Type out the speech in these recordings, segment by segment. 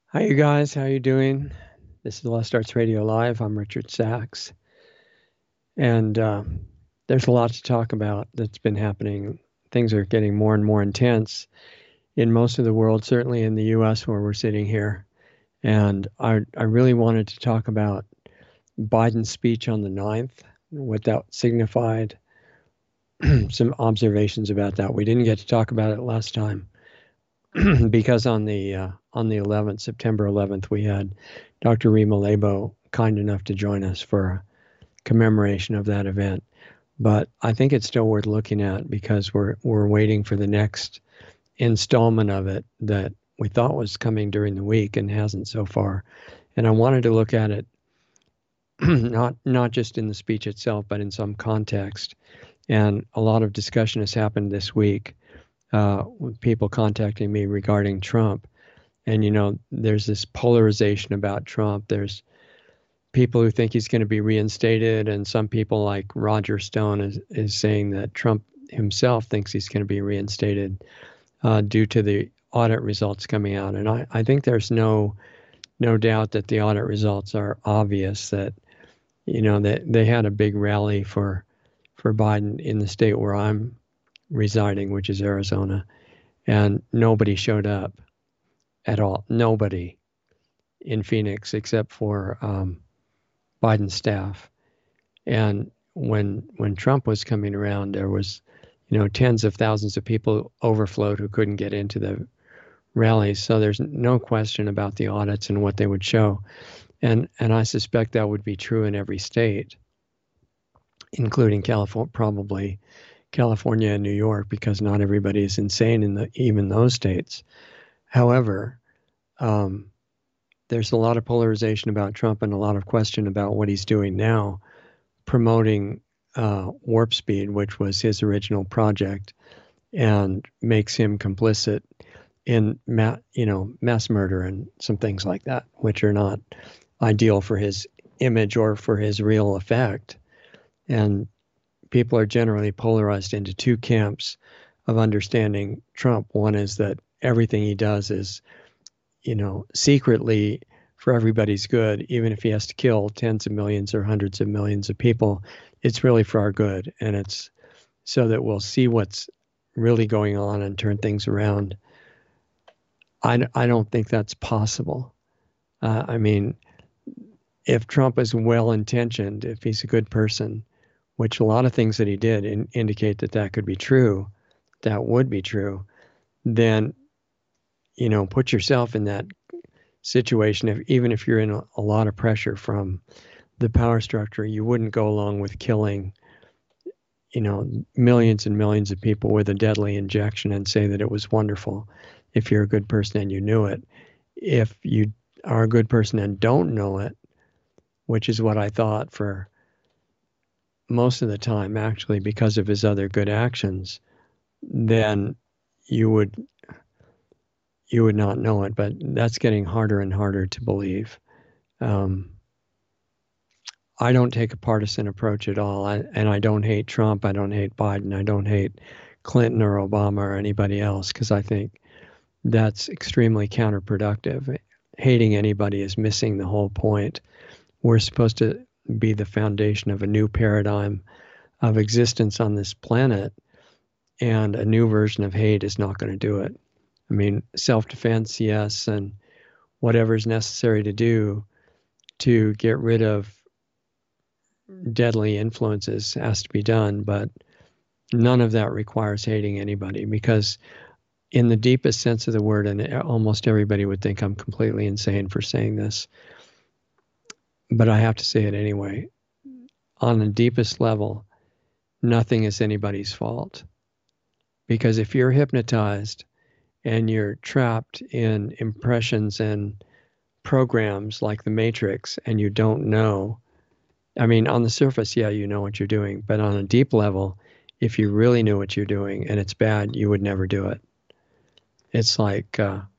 Hi, you guys. How you doing? This is Lost Arts Radio Live. I'm Richard Sachs, and there's a lot to talk about that's been happening. Things are getting more and more intense in most of the world, certainly in the U.S. where we're sitting here. And I really wanted to talk about Biden's speech on the 9th, what that signified, some observations about that. We didn't get to talk about it last time because on the 11th, September 11th, we had Dr. Rima Labo kind enough to join us for a commemoration of that event. But I think it's still worth looking at because we're waiting for the next installment of it that we thought was coming during the week and hasn't so far. And I wanted to look at it not just in the speech itself, but in some context. And a lot of discussion has happened this week with people contacting me regarding Trump. And, there's this polarization about Trump. There's people who think he's going to be reinstated, and some people like Roger Stone is saying that Trump himself thinks he's going to be reinstated due to the audit results coming out. And I think there's no doubt that the audit results are obvious that, that they had a big rally for Biden in the state where I'm residing, which is Arizona, and nobody showed up at all. Nobody in Phoenix except for Biden's staff. And when Trump was coming around, there was, tens of thousands of people overflowed who couldn't get into the rallies. So there's no question about the audits and what they would show. And I suspect that would be true in every state, including California, probably California and New York, because not everybody is insane in even those states. However, there's a lot of polarization about Trump and a lot of question about what he's doing now, promoting Warp Speed, which was his original project, and makes him complicit in mass murder and some things like that, which are not ideal for his image or for his real effect. And people are generally polarized into two camps of understanding Trump. One is that everything he does is, secretly for everybody's good, even if he has to kill tens of millions or hundreds of millions of people, it's really for our good. And it's so that we'll see what's really going on and turn things around. I don't think that's possible. I mean, if Trump is well intentioned, if he's a good person, which a lot of things that he did indicate that could be true, that would be true, then, put yourself in that situation. Even if you're in a lot of pressure from the power structure, you wouldn't go along with killing, millions and millions of people with a deadly injection and say that it was wonderful if you're a good person and you knew it. If you are a good person and don't know it, which is what I thought for most of the time, actually, because of his other good actions, then you would not know it. But that's getting harder and harder to believe. I don't take a partisan approach at all, and I don't hate Trump. I don't hate Biden. I don't hate Clinton or Obama or anybody else, because I think that's extremely counterproductive. Hating anybody is missing the whole point. We're supposed to be the foundation of a new paradigm of existence on this planet, and a new version of hate is not going to do it. I mean, self-defense, yes, and whatever's necessary to do to get rid of deadly influences has to be done, but none of that requires hating anybody, because in the deepest sense of the word, and almost everybody would think I'm completely insane for saying this, but I have to say it anyway, on the deepest level, nothing is anybody's fault. Because if you're hypnotized and you're trapped in impressions and programs like the Matrix and you don't know, I mean, on the surface, yeah, you know what you're doing, but on a deep level, if you really knew what you're doing and it's bad, you would never do it. It's like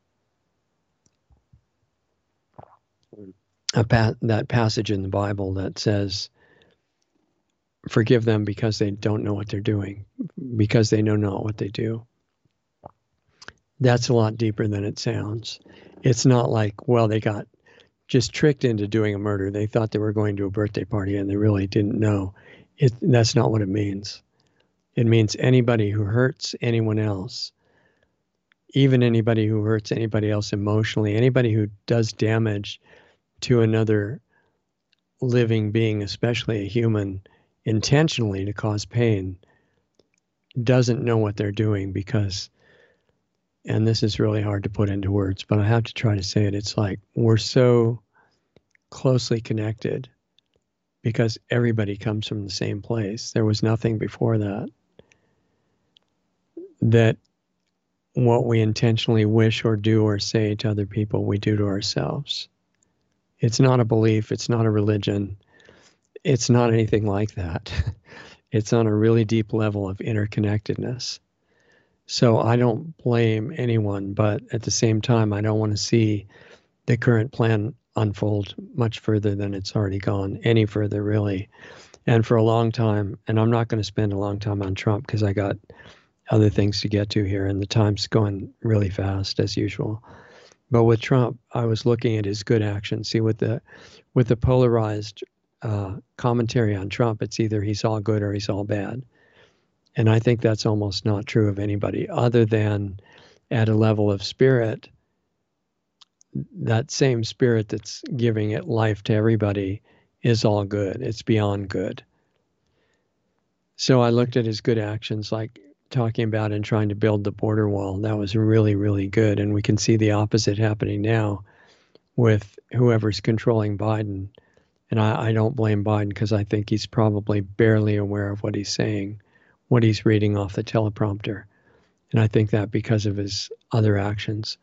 that passage in the Bible that says, forgive them because they don't know what they're doing, because they know not what they do. That's a lot deeper than it sounds. It's not like, well, they got just tricked into doing a murder. They thought they were going to a birthday party and they really didn't know. That's not what it means. It means anybody who hurts anyone else, even anybody who hurts anybody else emotionally, anybody who does damage to another living being, especially a human, intentionally to cause pain, doesn't know what they're doing because, and this is really hard to put into words, but I have to try to say it. It's like we're so closely connected because everybody comes from the same place. There was nothing before that. That what we intentionally wish or do or say to other people, we do to ourselves. It's not a belief. It's not a religion. It's not anything like that. It's on a really deep level of interconnectedness. So I don't blame anyone, but at the same time, I don't want to see the current plan unfold much further than it's already gone, any further really. And for a long time, and I'm not going to spend a long time on Trump because I got other things to get to here, and the time's going really fast as usual. But with Trump, I was looking at his good actions. See, with the polarized commentary on Trump, it's either he's all good or he's all bad. And I think that's almost not true of anybody other than at a level of spirit, that same spirit that's giving it life to everybody is all good. It's beyond good. So I looked at his good actions, like talking about and trying to build the border wall. That was really, really good. And we can see the opposite happening now with whoever's controlling Biden. And I don't blame Biden because I think he's probably barely aware of what he's saying, what he's reading off the teleprompter. And I think that because of his other actions.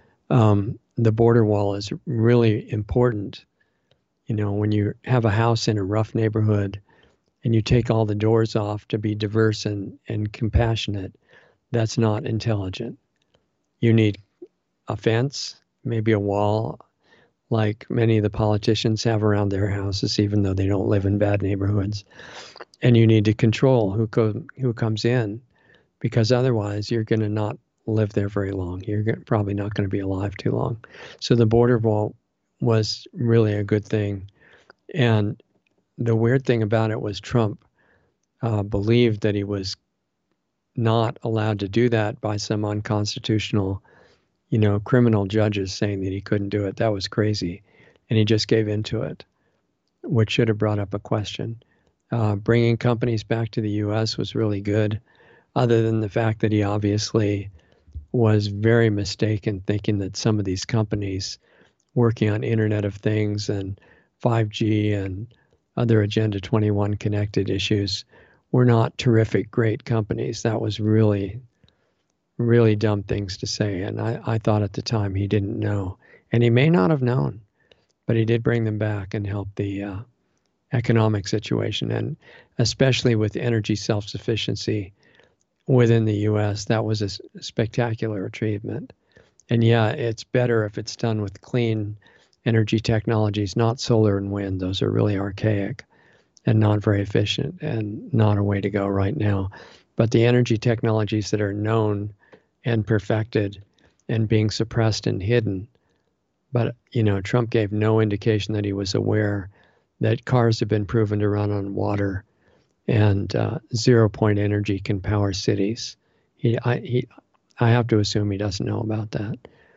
The border wall is really important. You know, when you have a house in a rough neighborhood and you take all the doors off to be diverse and compassionate, that's not intelligent. You need a fence, maybe a wall, like many of the politicians have around their houses, even though they don't live in bad neighborhoods. And you need to control who comes in, because otherwise you're going to not live there very long. You're probably not going to be alive too long. So the border wall was really a good thing. And the weird thing about it was Trump believed that he was not allowed to do that by some unconstitutional, criminal judges saying that he couldn't do it. That was crazy. And he just gave into it, which should have brought up a question. Bringing companies back to the U.S. was really good, other than the fact that he obviously was very mistaken thinking that some of these companies working on Internet of Things and 5G and other Agenda 21 connected issues were not terrific, great companies. That was really, really dumb things to say. And I thought at the time he didn't know. And he may not have known, but he did bring them back and help the economic situation. And especially with energy self-sufficiency within the U.S., that was a spectacular achievement. And yeah, it's better if it's done with clean energy technologies, not solar and wind. Those are really archaic and not very efficient and not a way to go right now. But the energy technologies that are known and perfected and being suppressed and hidden. But, Trump gave no indication that he was aware that cars have been proven to run on water and 0 point energy can power cities. I have to assume he doesn't know about that.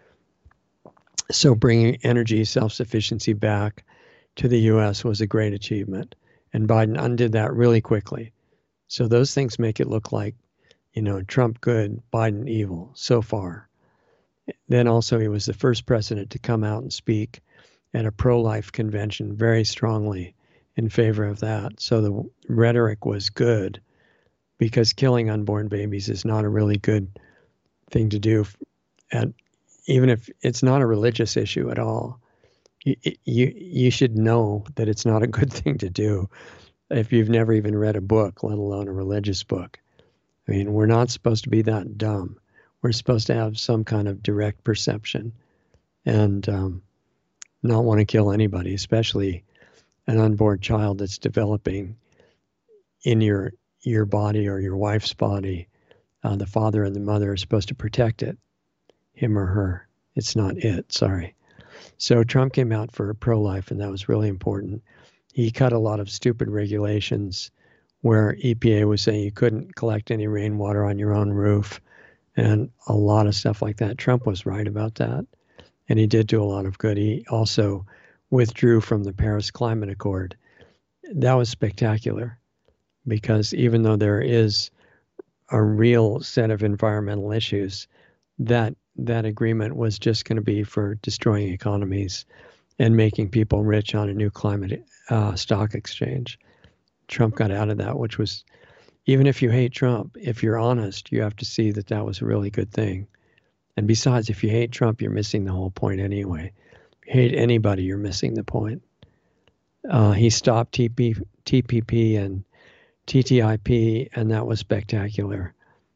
So bringing energy self-sufficiency back to the U.S. was a great achievement. And Biden undid that really quickly. So those things make it look like, Trump good, Biden evil so far. Then also he was the first president to come out and speak at a pro-life convention very strongly in favor of that. So the rhetoric was good because killing unborn babies is not a really good thing to do. And even if it's not a religious issue at all, you should know that it's not a good thing to do if you've never even read a book, let alone a religious book. I mean, we're not supposed to be that dumb. We're supposed to have some kind of direct perception and not want to kill anybody, especially an unborn child that's developing in your body or your wife's body. The father and the mother are supposed to protect it. him or her. It's not it, sorry. So Trump came out for pro-life, and that was really important. He cut a lot of stupid regulations where EPA was saying you couldn't collect any rainwater on your own roof and a lot of stuff like that. Trump was right about that, and he did do a lot of good. He also withdrew from the Paris Climate Accord. That was spectacular because even though there is a real set of environmental issues, that agreement was just going to be for destroying economies and making people rich on a new climate stock exchange. Trump got out of that, which was, even if you hate Trump, if you're honest, you have to see that that was a really good thing. And besides, if you hate Trump, you're missing the whole point anyway. If you hate anybody, you're missing the point. He stopped TPP and TTIP, and that was spectacular.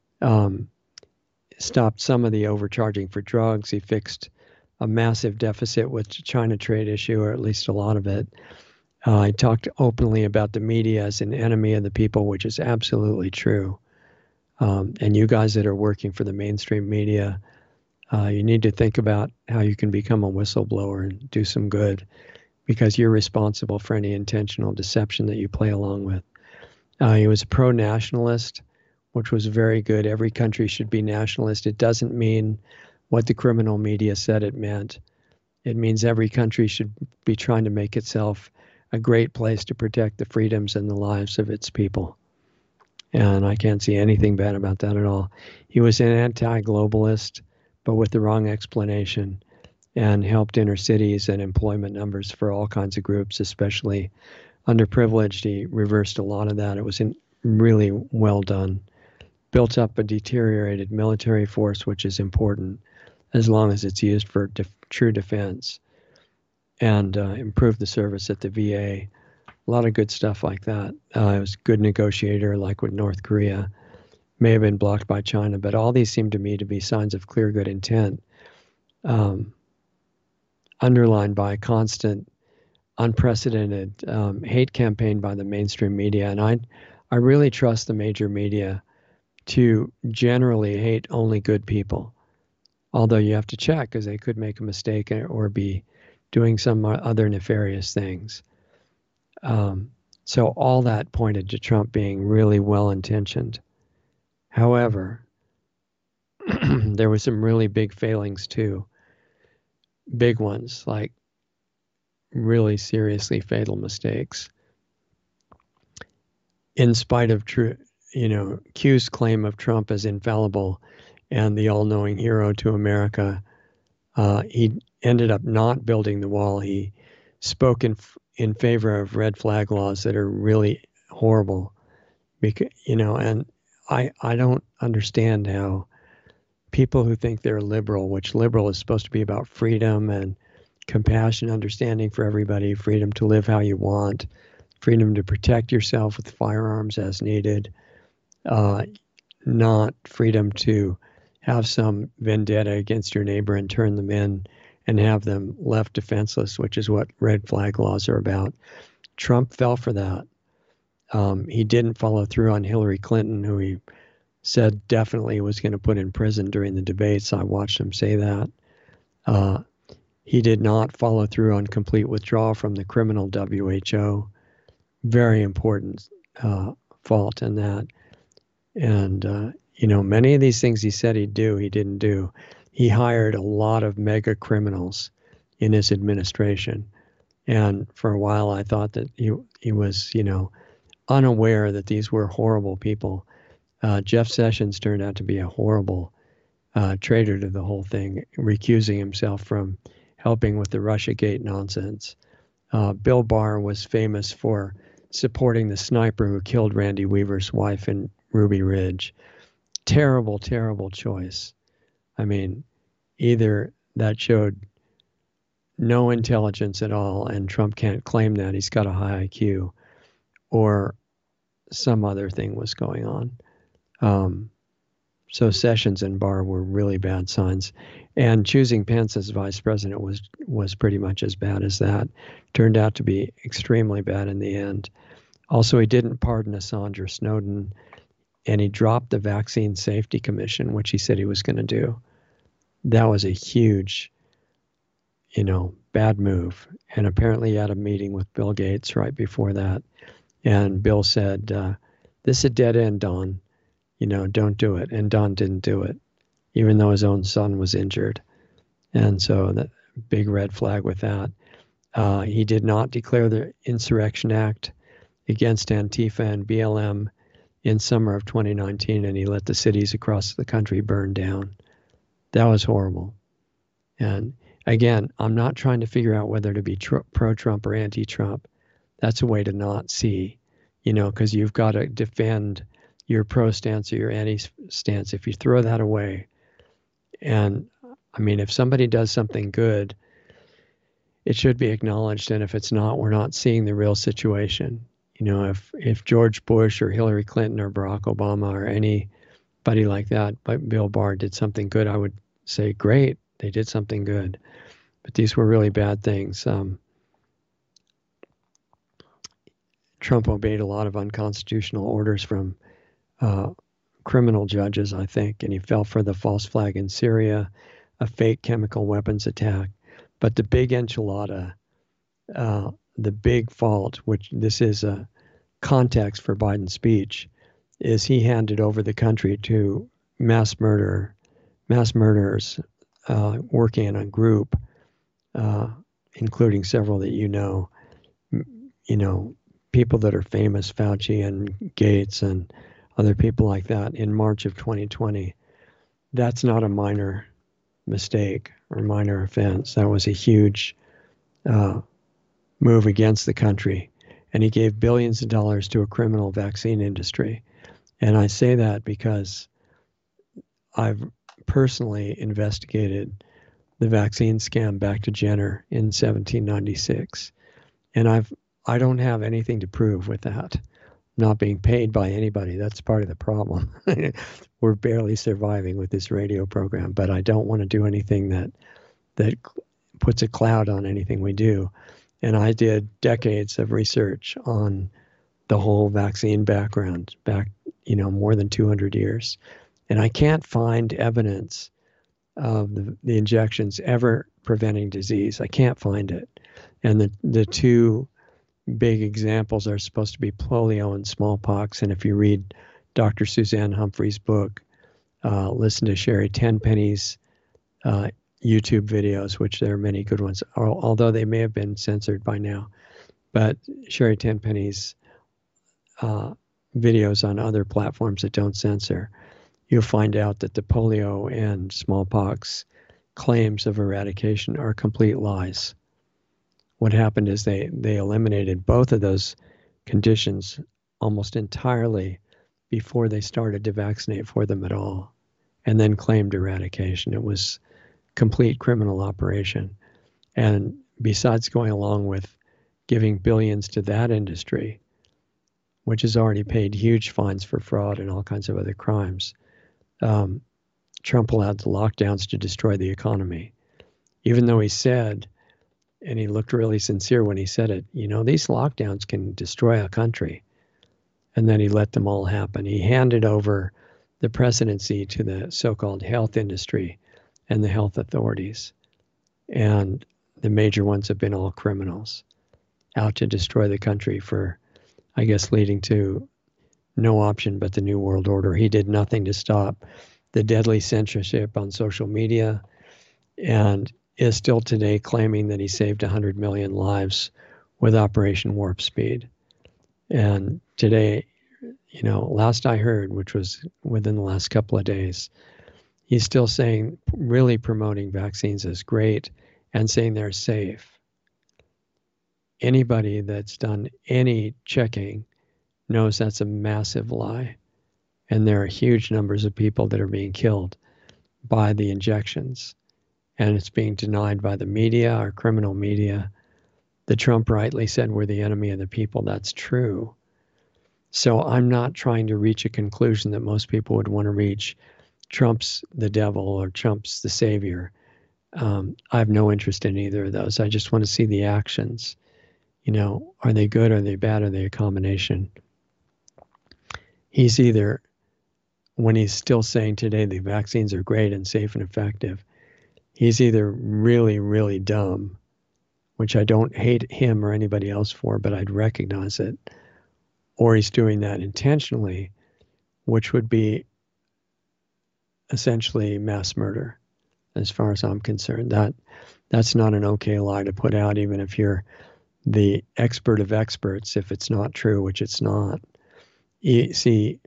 Stopped some of the overcharging for drugs. He fixed a massive deficit with the China trade issue, or at least a lot of it. He talked openly about the media as an enemy of the people, which is absolutely true. And you guys that are working for the mainstream media, you need to think about how you can become a whistleblower and do some good, because you're responsible for any intentional deception that you play along with. He was a pro-nationalist, which was very good. Every country should be nationalist. It doesn't mean what the criminal media said it meant. It means every country should be trying to make itself a great place to protect the freedoms and the lives of its people. And I can't see anything bad about that at all. He was an anti-globalist, but with the wrong explanation, and helped inner cities and employment numbers for all kinds of groups, especially underprivileged. He reversed a lot of that. It was really well done. Built up a deteriorated military force, which is important as long as it's used for true defense, and improved the service at the VA. A lot of good stuff like that. He was a good negotiator, like with North Korea. May have been blocked by China, but all these seem to me to be signs of clear good intent, underlined by a constant, unprecedented hate campaign by the mainstream media. And I really trust the major media to generally hate only good people, although you have to check, because they could make a mistake or be doing some other nefarious things. So all that pointed to Trump being really well-intentioned. However, there were some really big failings too. Big ones, like really seriously fatal mistakes. In spite of Q's claim of Trump as infallible and the all-knowing hero to America, he ended up not building the wall. He spoke in favor of red flag laws that are really horrible, because, and I don't understand how people who think they're liberal, which liberal is supposed to be about freedom and compassion, understanding for everybody, freedom to live how you want, freedom to protect yourself with firearms as needed, not freedom to have some vendetta against your neighbor and turn them in and have them left defenseless, which is what red flag laws are about. Trump fell for that. He didn't follow through on Hillary Clinton, who he said definitely was going to put in prison during the debates. I watched him say that. He did not follow through on complete withdrawal from the criminal WHO. Very important fault in that. And, many of these things he said he'd do, he didn't do. He hired a lot of mega criminals in his administration. And for a while, I thought that he was, unaware that these were horrible people. Jeff Sessions turned out to be a horrible traitor to the whole thing, recusing himself from helping with the Russiagate nonsense. Bill Barr was famous for supporting the sniper who killed Randy Weaver's wife in Ruby Ridge. Terrible, terrible choice. I mean, either that showed no intelligence at all, and Trump can't claim that, he's got a high IQ, or some other thing was going on. So Sessions and Barr were really bad signs. And choosing Pence as vice president was pretty much as bad as that. Turned out to be extremely bad in the end. Also, he didn't pardon Assange or Snowden, and he dropped the Vaccine Safety Commission, which he said he was going to do. that was a huge, bad move. And apparently he had a meeting with Bill Gates right before that. And Bill said, this is a dead end, Don. Don't do it. And Don didn't do it, even though his own son was injured. And so that big red flag with that. He did not declare the Insurrection Act against Antifa and BLM in summer of 2019, and he let the cities across the country burn down. That was horrible. And again, I'm not trying to figure out whether to be pro-Trump or anti-Trump. That's a way to not see, because you've got to defend your pro stance or your anti stance. If you throw that away, and I mean, if somebody does something good, it should be acknowledged. And if it's not, we're not seeing the real situation. If George Bush or Hillary Clinton or Barack Obama or anybody like that, like Bill Barr, did something good, I would say, great, they did something good. But these were really bad things. Trump obeyed a lot of unconstitutional orders from criminal judges, I think, and he fell for the false flag in Syria, a fake chemical weapons attack. But the big enchilada, the big fault, which this is a context for Biden's speech, is he handed over the country to mass murderers working in a group, including several that people that are famous, Fauci and Gates and other people like that, in March of 2020. That's not a minor mistake or minor offense. That was a huge move against the country. And he gave billions of dollars to a criminal vaccine industry. And I say that because I've personally investigated the vaccine scam back to Jenner in 1796. And I don't have anything to prove with that. Not being paid by anybody, that's part of the problem. We're barely surviving with this radio program, but I don't want to do anything that puts a cloud on anything we do. And I did decades of research on the whole vaccine background, back, more than 200 years. And I can't find evidence of the injections ever preventing disease. I can't find it. And the two big examples are supposed to be polio and smallpox. And if you read Dr. Suzanne Humphrey's book, listen to Sherry Tenpenny's YouTube videos, which there are many good ones, although they may have been censored by now. But Sherry Tenpenny's videos on other platforms that don't censor, you'll find out that the polio and smallpox claims of eradication are complete lies. What happened is they eliminated both of those conditions almost entirely before they started to vaccinate for them at all, and then claimed eradication. It was complete criminal operation. And besides going along with giving billions to that industry, which has already paid huge fines for fraud and all kinds of other crimes, Trump allowed the lockdowns to destroy the economy. Even though he said, and he looked really sincere when he said it, these lockdowns can destroy a country. And then he let them all happen. He handed over the presidency to the so-called health industry and the health authorities. And the major ones have been all criminals out to destroy the country for, I guess, leading to no option but the New World Order. He did nothing to stop the deadly censorship on social media, and is still today claiming that he saved 100 million lives with Operation Warp Speed. And today, last I heard, which was within the last couple of days, he's still saying, really promoting vaccines as great and saying they're safe. Anybody that's done any checking knows that's a massive lie. And there are huge numbers of people that are being killed by the injections. And it's being denied by the media, our criminal media. The Trump rightly said we're the enemy of the people. That's true. So I'm not trying to reach a conclusion that most people would want to reach. Trump's the devil or Trump's the savior. I have no interest in either of those. I just want to see the actions. Are they good? Are they bad? Are they a combination? He's either, when he's still saying today the vaccines are great and safe and effective, he's either really, really dumb, which I don't hate him or anybody else for, but I'd recognize it, or he's doing that intentionally, which would be essentially mass murder, as far as I'm concerned. That's not an okay lie to put out, even if you're the expert of experts, if it's not true, which it's not. See,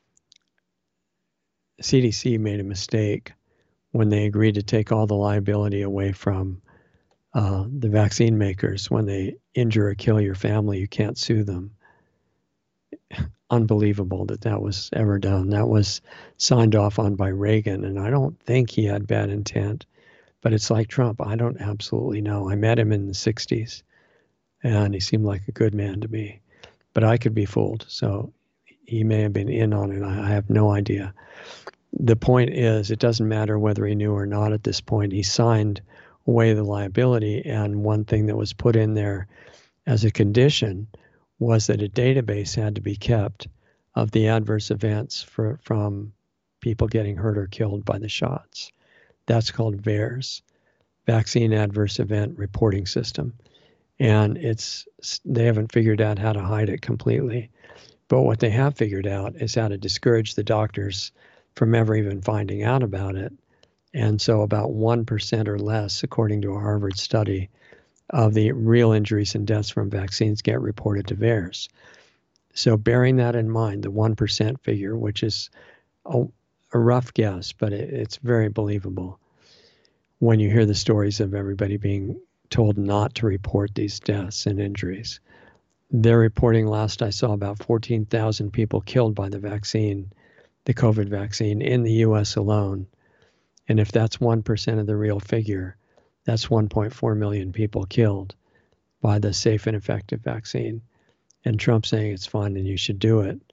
CDC made a mistake when they agreed to take all the liability away from the vaccine makers. When they injure or kill your family, you can't sue them. Unbelievable that was ever done. That was signed off on by Reagan, and I don't think he had bad intent, but it's like Trump. I don't absolutely know. I met him in the 60s, and he seemed like a good man to me, but I could be fooled. So he may have been in on it. I have no idea. The point is, it doesn't matter whether he knew or not at this point. He signed away the liability, and one thing that was put in there as a condition was that a database had to be kept of the adverse events from people getting hurt or killed by the shots. That's called VAERS, Vaccine Adverse Event Reporting System. And they haven't figured out how to hide it completely. But what they have figured out is how to discourage the doctors from ever even finding out about it. And so about 1% or less, according to a Harvard study, of the real injuries and deaths from vaccines get reported to VAERS. So bearing that in mind, the 1% figure, which is a rough guess, but it's very believable when you hear the stories of everybody being told not to report these deaths and injuries. They're reporting, last I saw, about 14,000 people killed by the vaccine, the COVID vaccine, in the US alone. And if that's 1% of the real figure, that's 1.4 million people killed by the safe and effective vaccine. And Trump saying it's fine and you should do it.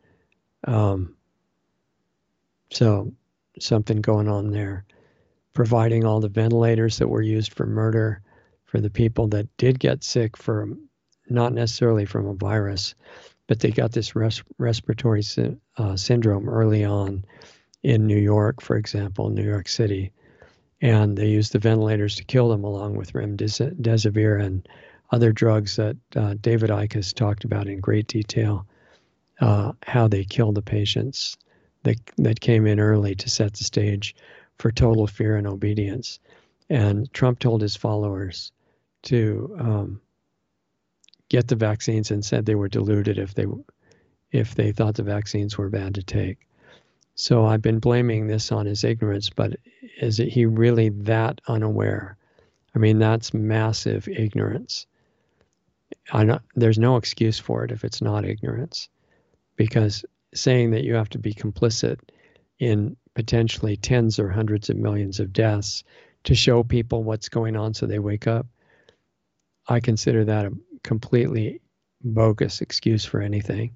So something going on there. Providing all the ventilators that were used for murder for the people that did get sick, for not necessarily from a virus, but they got this respiratory syndrome early on in New York, for example, New York City. And they used the ventilators to kill them, along with remdesivir and other drugs that David Icke has talked about in great detail, how they killed the patients that came in early to set the stage for total fear and obedience. And Trump told his followers to get the vaccines, and said they were deluded if they thought the vaccines were bad to take. So I've been blaming this on his ignorance, but is he really that unaware? I mean, that's massive ignorance. There's no excuse for it if it's not ignorance, because saying that you have to be complicit in potentially tens or hundreds of millions of deaths to show people what's going on so they wake up, I consider that a completely bogus excuse for anything.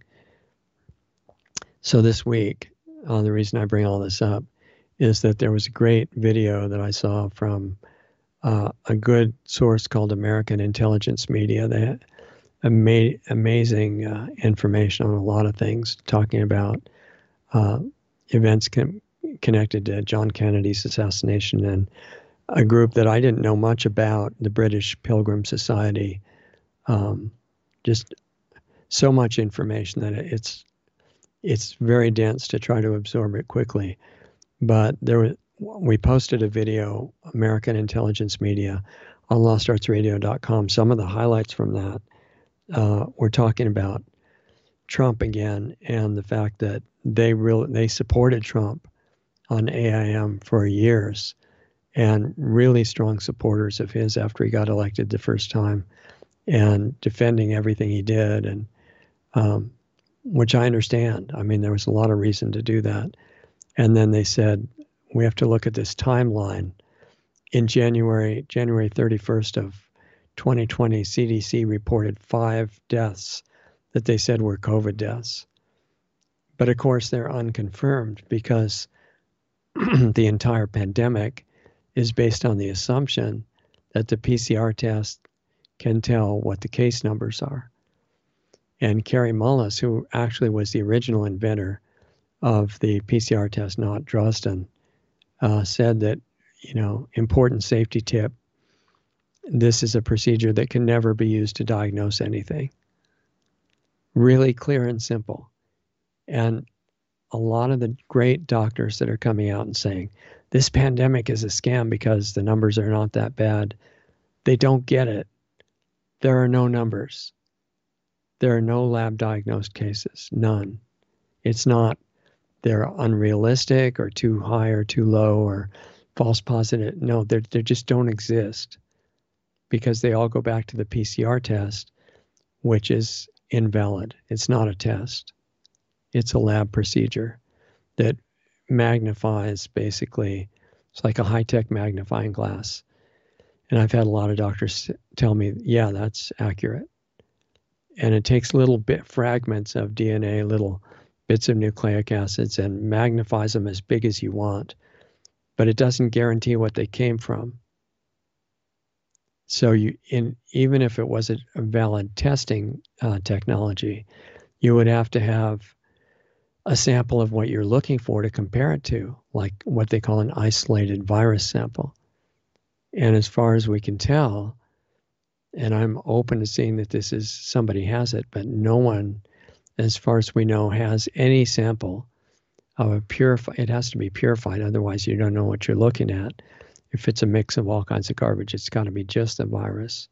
So this week, the reason I bring all this up is that there was a great video that I saw from a good source called American Intelligence Media. They had amazing information on a lot of things, talking about events connected to John Kennedy's assassination, and a group that I didn't know much about, the British Pilgrim Society. Just so much information that it's very dense to try to absorb it quickly. But we posted a video, American Intelligence Media, on LostArtsRadio.com. Some of the highlights from that, we're talking about Trump again, and the fact that they supported Trump on AIM for years, and really strong supporters of his after he got elected the first time, and defending everything he did, and which I understand. I mean, there was a lot of reason to do that. And then they said, we have to look at this timeline. In January 31st of 2020, CDC reported 5 deaths that they said were COVID deaths. But of course, they're unconfirmed, because the entire pandemic is based on the assumption that the PCR test can tell what the case numbers are. And Kary Mullis, who actually was the original inventor of the PCR test, not Drosten, said that important safety tip. This is a procedure that can never be used to diagnose anything. Really clear and simple. And a lot of the great doctors that are coming out and saying, this pandemic is a scam because the numbers are not that bad, they don't get it. There are no numbers. There are no lab diagnosed cases, none. It's not they're unrealistic or too high or too low or false positive. No, they just don't exist because they all go back to the PCR test, which is invalid. It's not a test. It's a lab procedure that magnifies, basically. It's like a high-tech magnifying glass. And I've had a lot of doctors tell me, yeah, that's accurate. And it takes little fragments of DNA, little bits of nucleic acids, and magnifies them as big as you want. But it doesn't guarantee what they came from. So even if it was a valid testing technology, you would have to have a sample of what you're looking for to compare it to, like what they call an isolated virus sample. And as far as we can tell, and I'm open to seeing that somebody has it, but no one, as far as we know, has any sample of a purified. It has to be purified, otherwise you don't know what you're looking at. If it's a mix of all kinds of garbage, it's got to be just a virus.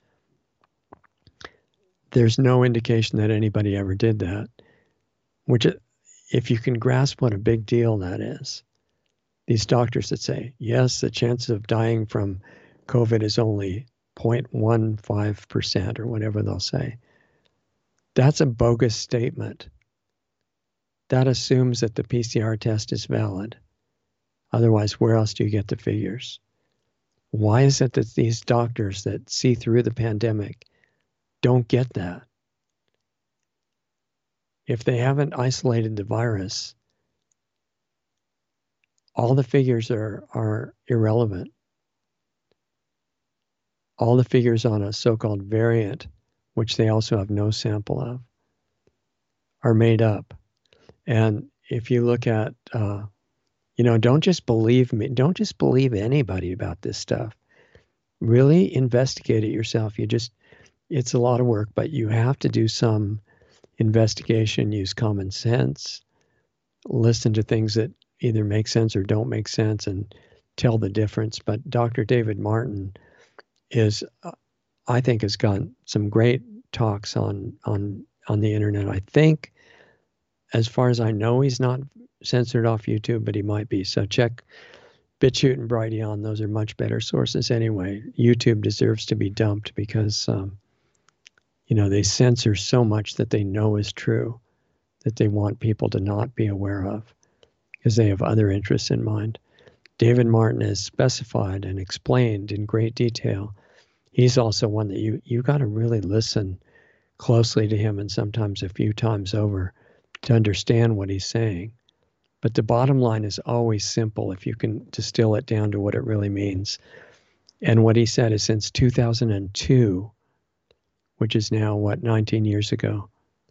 There's no indication that anybody ever did that, which, if you can grasp what a big deal that is, these doctors that say, yes, the chance of dying from COVID is only 0.15% or whatever they'll say. That's a bogus statement. That assumes that the PCR test is valid. Otherwise, where else do you get the figures? Why is it that these doctors that see through the pandemic don't get that? If they haven't isolated the virus, all the figures are irrelevant. All the figures on a so-called variant, which they also have no sample of, are made up. And if you look at, don't just believe me. Don't just believe anybody about this stuff. Really investigate it yourself. It's a lot of work, but you have to do some investigation, use common sense, listen to things that either make sense or don't make sense, and tell the difference. But Dr. David Martin I think has got some great talks on the internet. I think, as far as I know, he's not censored off YouTube, but he might be. So check BitChute and Brighteon. Those are much better sources anyway. YouTube deserves to be dumped because they censor so much that they know is true, that they want people to not be aware of because they have other interests in mind. David Martin has specified and explained in great detail. He's also one that you got to really listen closely to him, and sometimes a few times over, to understand what he's saying. But the bottom line is always simple if you can distill it down to what it really means. And what he said is, since 2002, which is now, 19 years ago,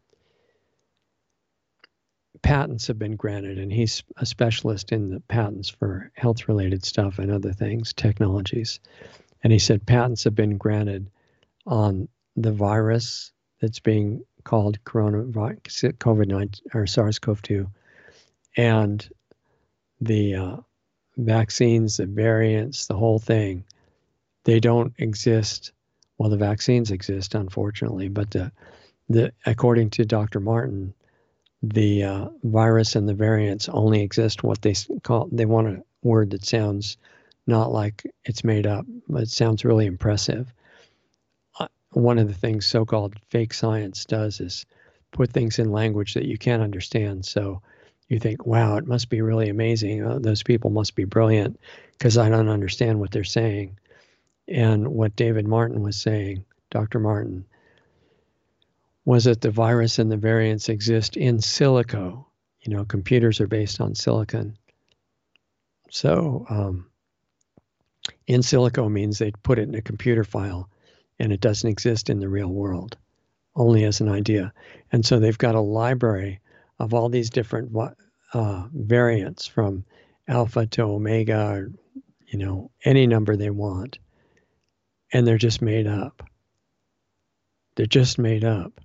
patents have been granted, and he's a specialist in the patents for health-related stuff and other things, technologies. And he said patents have been granted on the virus that's being called COVID-19 or SARS-CoV-2, and the vaccines, the variants, the whole thing. They don't exist. Well, the vaccines exist, unfortunately, but according to Dr. Martin, the virus and the variants only exist what they want a word that sounds not like it's made up, but it sounds really impressive. One of the things so-called fake science does is put things in language that you can't understand. So you think, wow, it must be really amazing. Those people must be brilliant because I don't understand what they're saying. And what David Martin was saying, Dr. Martin, was that the virus and the variants exist in silico. Computers are based on silicon. So in silico means they put it in a computer file and it doesn't exist in the real world, only as an idea. And so they've got a library of all these different variants from alpha to omega, any number they want, and they're just made up. They're just made up.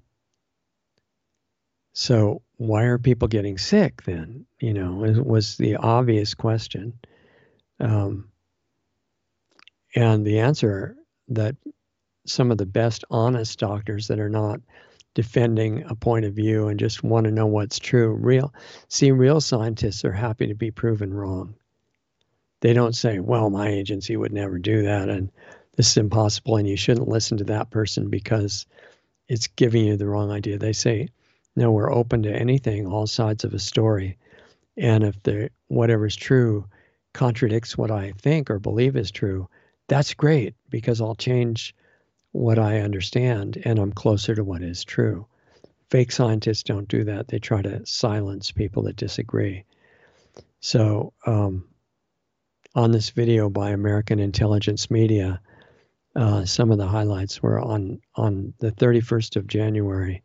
So why are people getting sick then? Was the obvious question. And the answer that some of the best honest doctors that are not defending a point of view and just want to know what's true, real scientists are happy to be proven wrong. They don't say, well, my agency would never do that, and this is impossible, and you shouldn't listen to that person because it's giving you the wrong idea. They say, no, we're open to anything, all sides of a story. And if whatever's true contradicts what I think or believe is true, that's great, because I'll change what I understand and I'm closer to what is true. Fake scientists don't do that. They try to silence people that disagree. So on this video by American Intelligence Media, some of the highlights were on the 31st of January,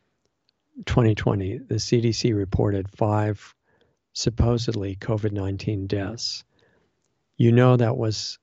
2020, the CDC reported 5 supposedly COVID-19 deaths. That was,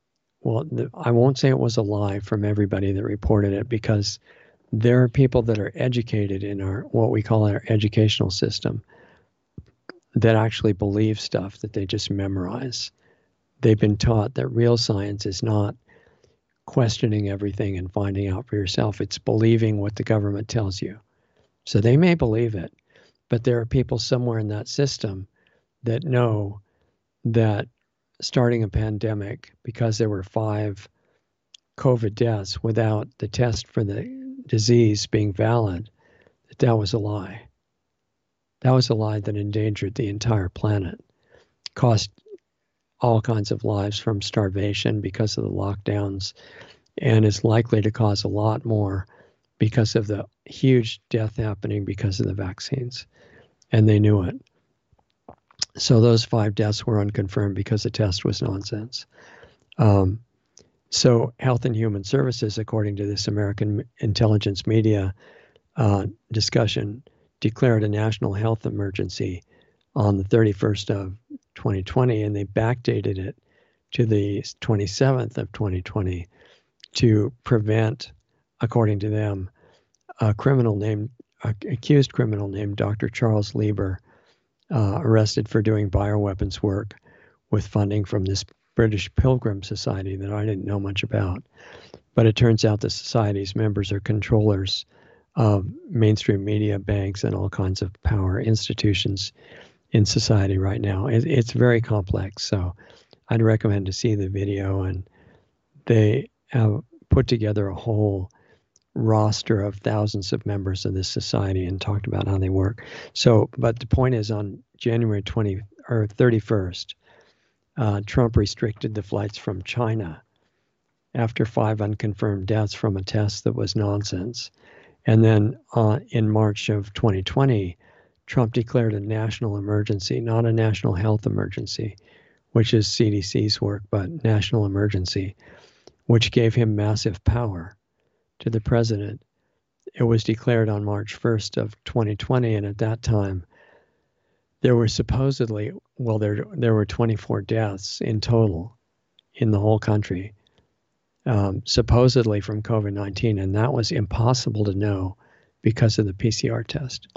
I won't say it was a lie from everybody that reported it, because there are people that are educated in what we call our educational system that actually believe stuff that they just memorize. They've been taught that real science is not questioning everything and finding out for yourself. It's believing what the government tells you. So they may believe it, but there are people somewhere in that system that know that starting a pandemic, because there were 5 COVID deaths without the test for the disease being valid, that was a lie. That was a lie that endangered the entire planet, cost all kinds of lives from starvation because of the lockdowns, and is likely to cause a lot more because of the huge death happening because of the vaccines. And they knew it. So those 5 deaths were unconfirmed because the test was nonsense. So Health and Human Services, according to this American Intelligence Media discussion, declared a national health emergency on the 31st of 2020, and they backdated it to the 27th of 2020 to prevent, according to them, accused criminal named Dr. Charles Lieber, arrested for doing bioweapons work with funding from this British Pilgrim Society that I didn't know much about. But it turns out the society's members are controllers of mainstream media, banks, and all kinds of power institutions in society right now. It's very complex, so I'd recommend to see the video, and they have put together a whole roster of thousands of members of this society and talked about how they work. So, but the point is, on January 31st, Trump restricted the flights from China after 5 unconfirmed deaths from a test that was nonsense. And then in March of 2020, Trump declared a national emergency, not a national health emergency, which is CDC's work, but national emergency, which gave him massive power to the president. It was declared on March 1st of 2020, and at that time, there were supposedly, there were 24 deaths in total in the whole country, supposedly from COVID-19, and that was impossible to know because of the PCR test.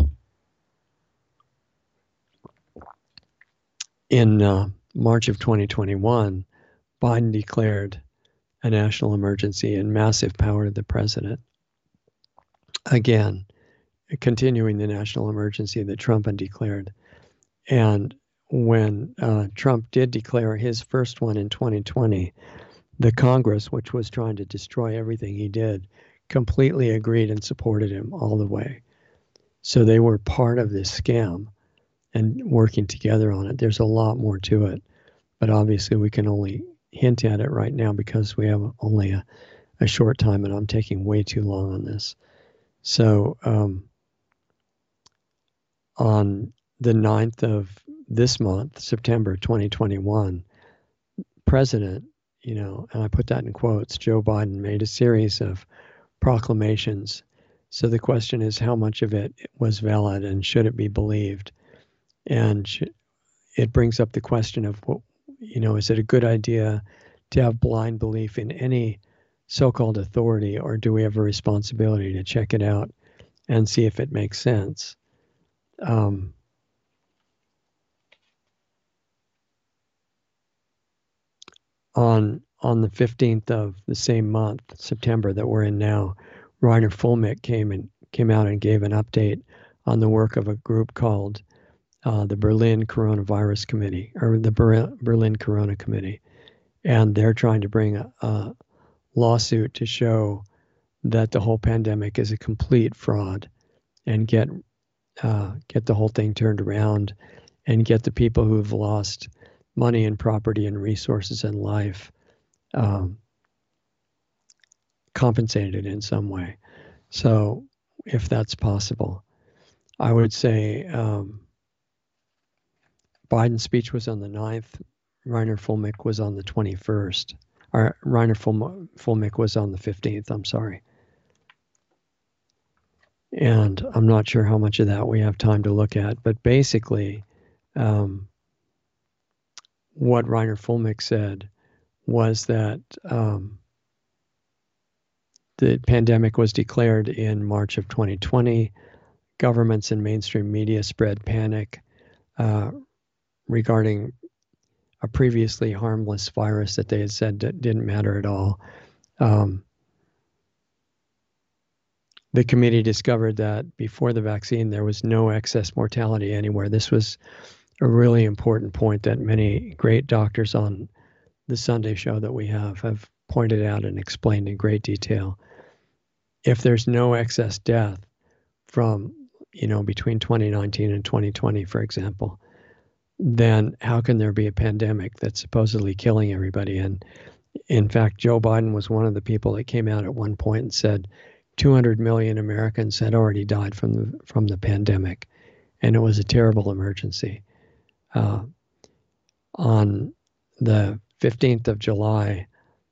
In March of 2021, Biden declared a national emergency and massive power to the president. Again, continuing the national emergency that Trump had declared. And when Trump did declare his first one in 2020, the Congress, which was trying to destroy everything he did, completely agreed and supported him all the way. So they were part of this scam and working together on it. There's a lot more to it, but obviously we can only hint at it right now because we have only a short time, and I'm taking way too long on this. So on the 9th of this month, September 2021, President, and I put that in quotes, Joe Biden made a series of proclamations. So the question is, how much of it was valid and should it be believed? And it brings up the question of, is it a good idea to have blind belief in any so-called authority, or do we have a responsibility to check it out and see if it makes sense? On the 15th of the same month, September, that we're in now, Reiner Fuellmich came out and gave an update on the work of a group called the Berlin Coronavirus Committee, or the Berlin Corona Committee, and they're trying to bring a lawsuit to show that the whole pandemic is a complete fraud, and get the whole thing turned around, and get the people who've lost money and property and resources and life compensated in some way. So if that's possible, I would say Biden's speech was on the 9th. Reiner Fuellmich was on the 21st. Or Reiner Fuellmich was on the 15th, I'm sorry. And I'm not sure how much of that we have time to look at, but basically what Reiner Fuellmich said was that the pandemic was declared in March of 2020. Governments and mainstream media spread panic regarding a previously harmless virus that they had said didn't matter at all. The committee discovered that before the vaccine, there was no excess mortality anywhere. This was a really important point that many great doctors on the Sunday show that we have pointed out and explained in great detail. If there's no excess death from, between 2019 and 2020, for example, then how can there be a pandemic that's supposedly killing everybody? And in fact, Joe Biden was one of the people that came out at one point and said 200 million Americans had already died from the pandemic, and it was a terrible emergency. On the 15th of July,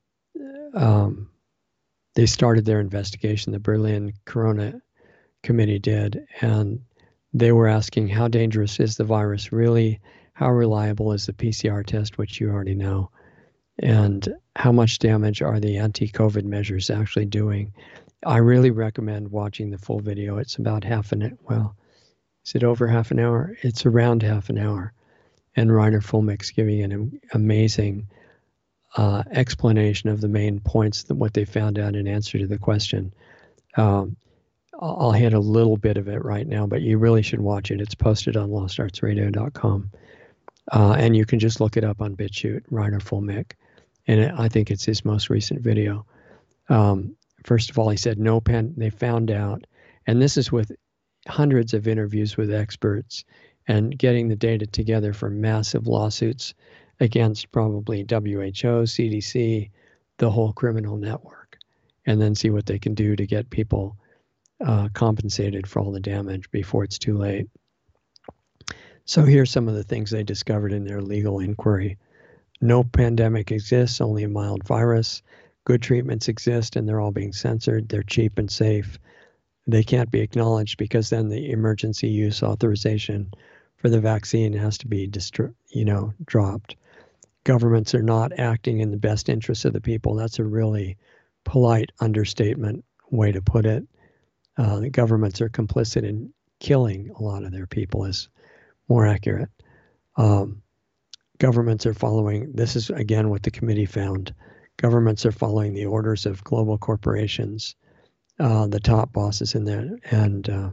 they started their investigation. The Berlin Corona Committee did, and they were asking, how dangerous is the virus really? How reliable is the PCR test, which you already know? And how much damage are the anti-COVID measures actually doing? I really recommend watching the full video. It's about is it over half an hour? It's around half an hour. And Reiner Fuellmich's giving an amazing explanation of the main points, what they found out in answer to the question. I'll hit a little bit of it right now, but you really should watch it. It's posted on LostArtsRadio.com. And you can just look it up on BitChute, Reiner Fuellmich. And I think it's his most recent video. First of all, he said they found out, and this is with hundreds of interviews with experts and getting the data together for massive lawsuits against probably WHO, CDC, the whole criminal network, and then see what they can do to get people compensated for all the damage before it's too late. So here's some of the things they discovered in their legal inquiry. No pandemic exists, only a mild virus. Good treatments exist, and they're all being censored. They're cheap and safe. They can't be acknowledged because then the emergency use authorization for the vaccine has to be dropped. Governments are not acting in the best interest of the people. That's a really polite understatement way to put it. The governments are complicit in killing a lot of their people is more accurate. Governments are following, this is again what the committee found, governments are following the orders of global corporations, the top bosses in there. And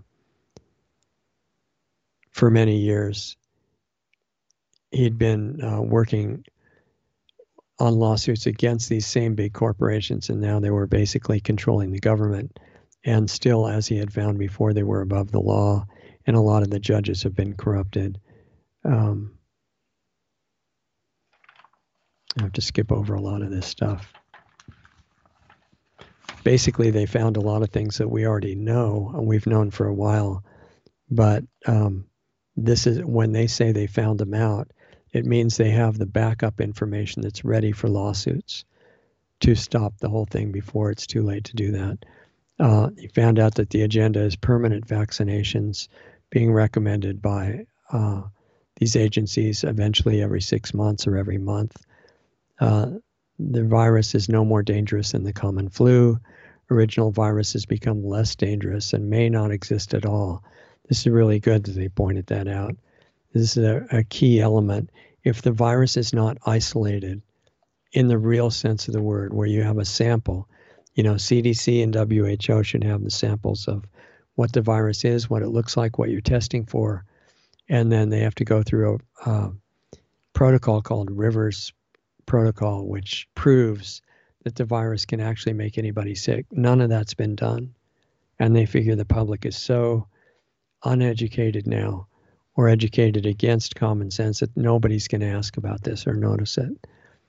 for many years, he'd been working on lawsuits against these same big corporations, and now they were basically controlling the government. And still, as he had found before, they were above the law, and a lot of the judges have been corrupted. I have to skip over a lot of this stuff. Basically, they found a lot of things that we already know, and we've known for a while. But this is when they say they found them out, it means they have the backup information that's ready for lawsuits to stop the whole thing before it's too late to do that. He found out that the agenda is permanent vaccinations being recommended by these agencies eventually every 6 months or every month. The virus is no more dangerous than the common flu. Original viruses become less dangerous and may not exist at all. This is really good that they pointed that out. This is a key element. If the virus is not isolated in the real sense of the word, where you have a sample, CDC and WHO should have the samples of what the virus is, what it looks like, what you're testing for, and then they have to go through a protocol called Rivers Protocol, which proves that the virus can actually make anybody sick. None of that's been done. And they figure the public is so uneducated now, or educated against common sense, that nobody's going to ask about this or notice it.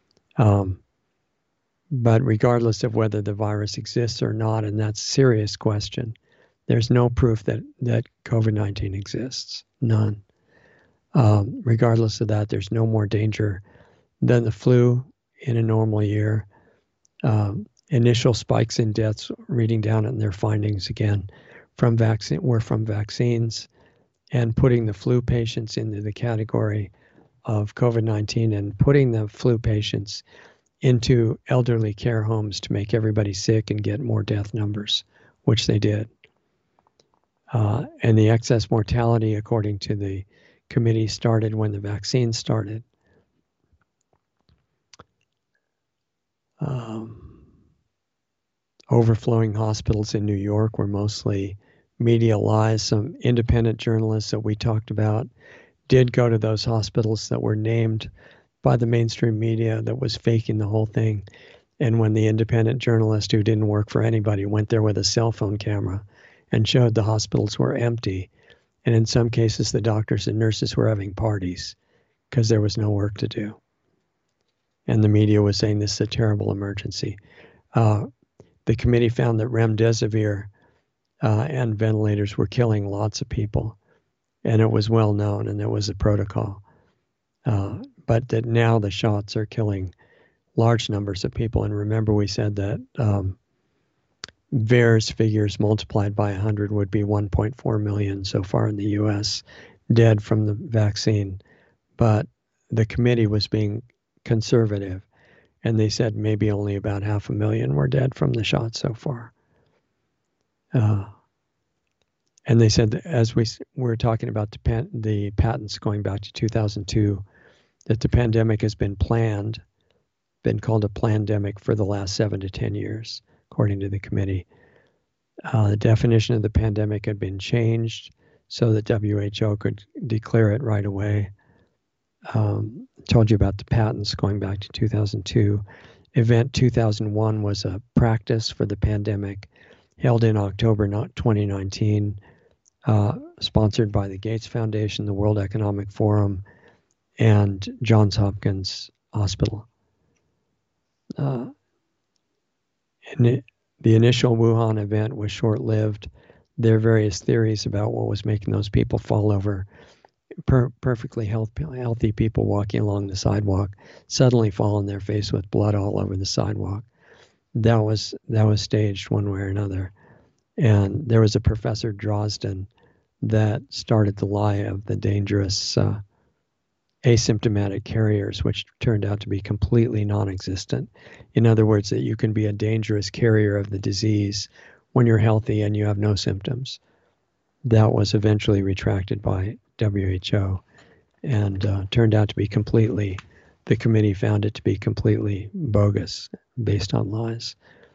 But regardless of whether the virus exists or not, and that's a serious question, there's no proof that COVID-19 exists. None. Regardless of that, there's no more danger than the flu in a normal year. Initial spikes in deaths, reading down on their findings again, were from vaccines, and putting the flu patients into the category of COVID-19 and putting the flu patients into elderly care homes to make everybody sick and get more death numbers, which they did. And the excess mortality, according to the committee, started when the vaccine started. Overflowing hospitals in New York were mostly media lies. Some independent journalists that we talked about did go to those hospitals that were named by the mainstream media that was faking the whole thing. And when the independent journalist who didn't work for anybody went there with a cell phone camera and showed the hospitals were empty, and in some cases the doctors and nurses were having parties because there was no work to do. And the media was saying this is a terrible emergency. The committee found that remdesivir and ventilators were killing lots of people, and it was well known, and there was a protocol. But that now the shots are killing large numbers of people. And remember, we said that VAERS figures multiplied by 100 would be 1.4 million so far in the U.S. dead from the vaccine. But the committee was being conservative, and they said maybe only about 500,000 were dead from the shot so far. And they said that as we were talking about the patents going back to 2002, that the pandemic has been called a plandemic for the last 7 to 10 years, according to the committee. The definition of the pandemic had been changed so that WHO could declare it right away. Told you about the patents going back to 2002. Event 2001 was a practice for the pandemic held in October 2019, sponsored by the Gates Foundation, the World Economic Forum, and Johns Hopkins Hospital. And the initial Wuhan event was short-lived. There are various theories about what was making those people fall over. Perfectly healthy people walking along the sidewalk suddenly fall on their face with blood all over the sidewalk. That was staged one way or another. And there was a Professor Drosten that started the lie of the dangerous asymptomatic carriers, which turned out to be completely non-existent. In other words, that you can be a dangerous carrier of the disease when you're healthy and you have no symptoms. That was eventually retracted by WHO and turned out to be the committee found it to be completely bogus, based on lies.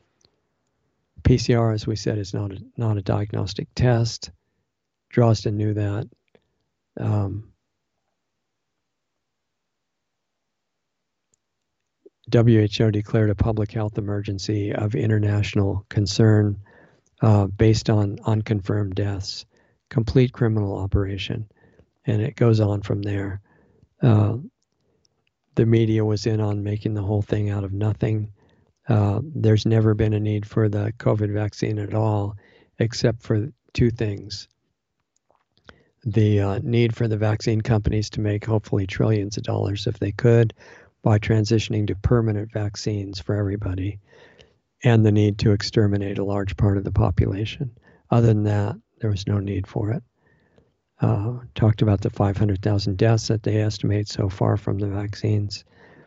PCR, as we said, is not a diagnostic test. Drosten knew that. WHO declared a public health emergency of international concern based on unconfirmed deaths. Complete criminal operation. And it goes on from there. The media was in on making the whole thing out of nothing. There's never been a need for the COVID vaccine at all, except for two things. The need for the vaccine companies to make hopefully trillions of dollars if they could by transitioning to permanent vaccines for everybody, and the need to exterminate a large part of the population. Other than that, there was no need for it. talked about the 500,000 deaths that they estimate so far from the vaccines.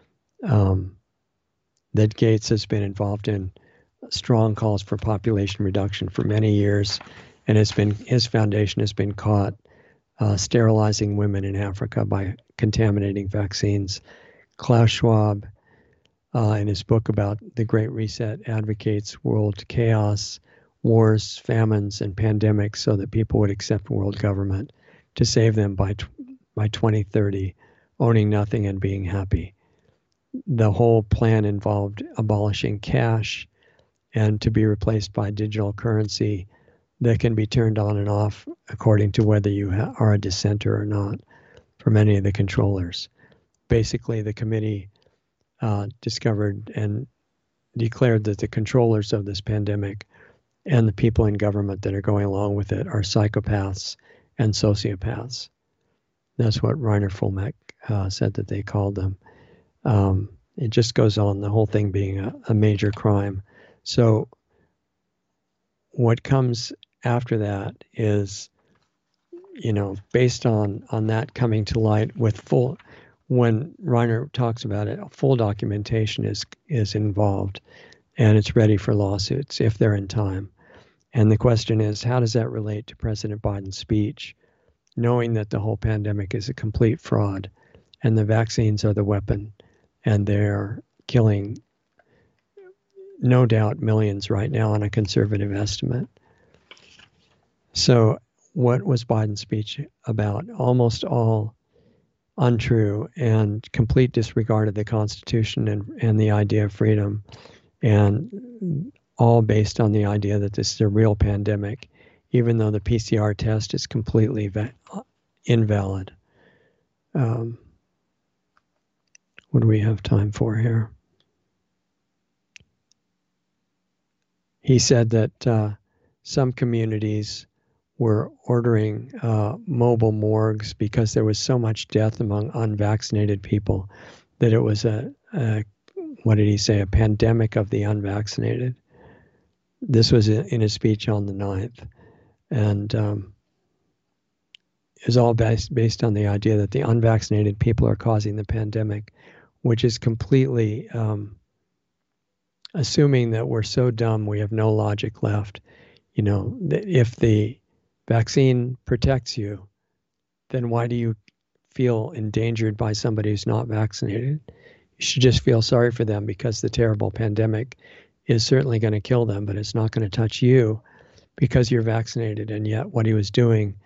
That Gates has been involved in strong calls for population reduction for many years, and his foundation has been caught sterilizing women in Africa by contaminating vaccines. Klaus Schwab, in his book about the Great Reset, advocates world chaos, wars, famines, and pandemics so that people would accept world government to save them by 2030, owning nothing and being happy. The whole plan involved abolishing cash and to be replaced by digital currency that can be turned on and off according to whether you are a dissenter or not for many of the controllers. Basically, the committee discovered and declared that the controllers of this pandemic and the people in government that are going along with it are psychopaths and sociopaths. That's what Reiner Fulmek said that they called them. It just goes on, the whole thing being a major crime. So what comes after that is, based on that coming to light with full, when Reiner talks about it, full documentation is involved, and it's ready for lawsuits if they're in time. And the question is, how does that relate to President Biden's speech, knowing that the whole pandemic is a complete fraud and the vaccines are the weapon and they're killing, no doubt, millions right now on a conservative estimate. So what was Biden's speech about? Almost all untrue and complete disregard of the Constitution and the idea of freedom, and all based on the idea that this is a real pandemic, even though the PCR test is completely invalid. What do we have time for here? He said that some communities were ordering mobile morgues because there was so much death among unvaccinated people that it was a what did he say, a pandemic of the unvaccinated. This was in a speech on the 9th. And it was all based on the idea that the unvaccinated people are causing the pandemic, which is completely assuming that we're so dumb we have no logic left. If the vaccine protects you, then why do you feel endangered by somebody who's not vaccinated? You should just feel sorry for them because the terrible pandemic is certainly going to kill them, but it's not going to touch you because you're vaccinated. And yet what he was doing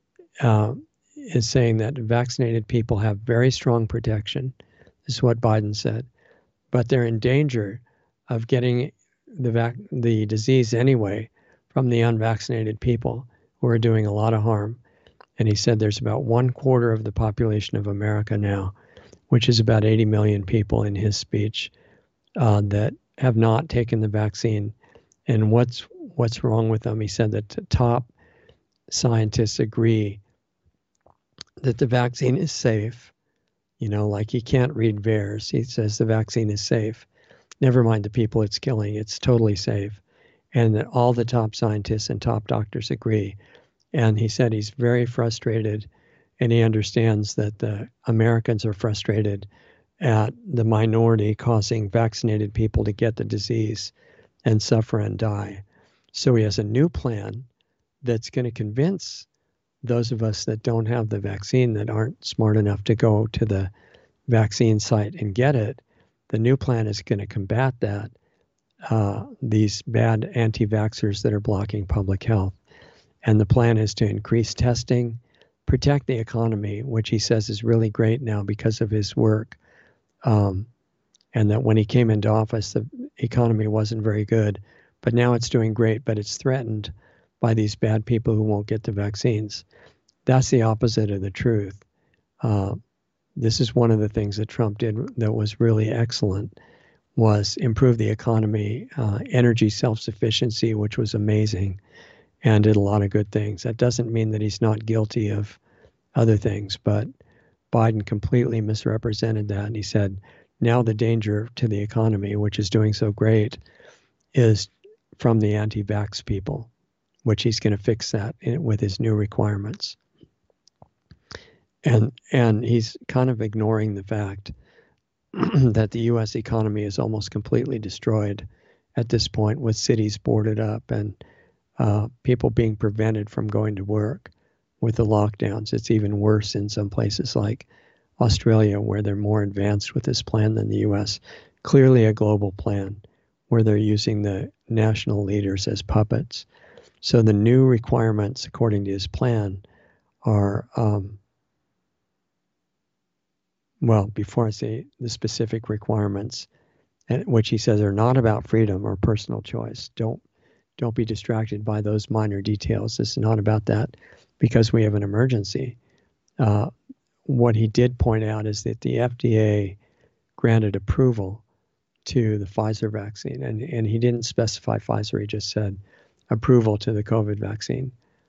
is saying that vaccinated people have very strong protection. This is what Biden said, but they're in danger of getting the disease anyway from the unvaccinated people who are doing a lot of harm. And he said there's about 1/4 of the population of America now, which is about 80 million people in his speech, that have not taken the vaccine. And what's wrong with them? He said that top scientists agree that the vaccine is safe. Like he can't read VAERS. He says the vaccine is safe. Never mind the people it's killing. It's totally safe. And that all the top scientists and top doctors agree. And he said he's very frustrated, and he understands that the Americans are frustrated at the minority causing vaccinated people to get the disease and suffer and die. So he has a new plan that's going to convince those of us that don't have the vaccine, that aren't smart enough to go to the vaccine site and get it. The new plan is going to combat that, these bad anti-vaxxers that are blocking public health. And the plan is to increase testing, protect the economy, which he says is really great now because of his work. And that when he came into office, the economy wasn't very good, but now it's doing great, but it's threatened by these bad people who won't get the vaccines. That's the opposite of the truth. This is one of the things that Trump did that was really excellent, was improve the economy, energy self-sufficiency, which was amazing, and did a lot of good things. That doesn't mean that he's not guilty of other things, but Biden completely misrepresented that. And he said, now the danger to the economy, which is doing so great, is from the anti-vax people, which he's going to fix that with his new requirements. And he's kind of ignoring the fact that the U.S. economy is almost completely destroyed at this point, with cities boarded up and people being prevented from going to work with the lockdowns. It's even worse in some places like Australia, where they're more advanced with this plan than the U.S. Clearly a global plan where they're using the national leaders as puppets. So the new requirements, according to his plan, are, well, before I say the specific requirements, which he says are not about freedom or personal choice. Don't be distracted by those minor details. This is not about that because we have an emergency. What he did point out is that the FDA granted approval to the Pfizer vaccine, and he didn't specify Pfizer, he just said approval to the COVID vaccine.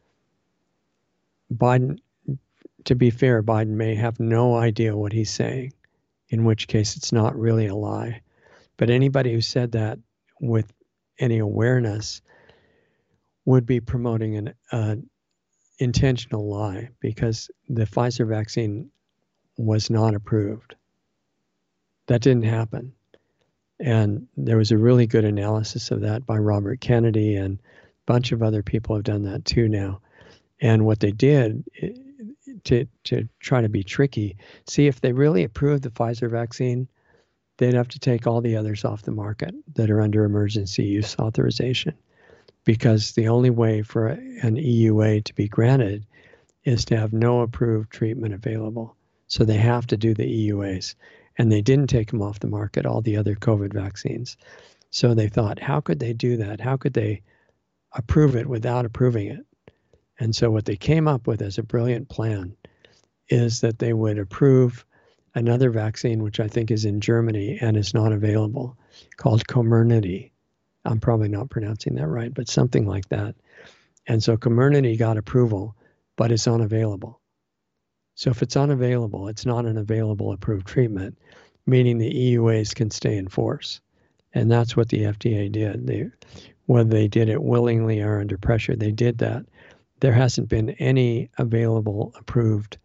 Biden, to be fair, Biden may have no idea what he's saying, in which case it's not really a lie. But anybody who said that with any awareness would be promoting an intentional lie, because the Pfizer vaccine was not approved. That didn't happen. And there was a really good analysis of that by Robert Kennedy, and a bunch of other people have done that too now. And what they did to try to be tricky, see, if they really approved the Pfizer vaccine, they'd have to take all the others off the market that are under emergency use authorization, because the only way for an EUA to be granted is to have no approved treatment available. So they have to do the EUAs. And they didn't take them off the market, all the other COVID vaccines. So they thought, how could they do that? How could they approve it without approving it? And so what they came up with as a brilliant plan is that they would approve another vaccine, which I think is in Germany and is not available, called Comirnaty. I'm probably not pronouncing that right, but something like that. And so Comirnaty got approval, but it's unavailable. So if it's unavailable, it's not an available approved treatment, meaning the EUAs can stay in force. And that's what the FDA did. Whether they did it willingly or under pressure, they did that. There hasn't been any available approved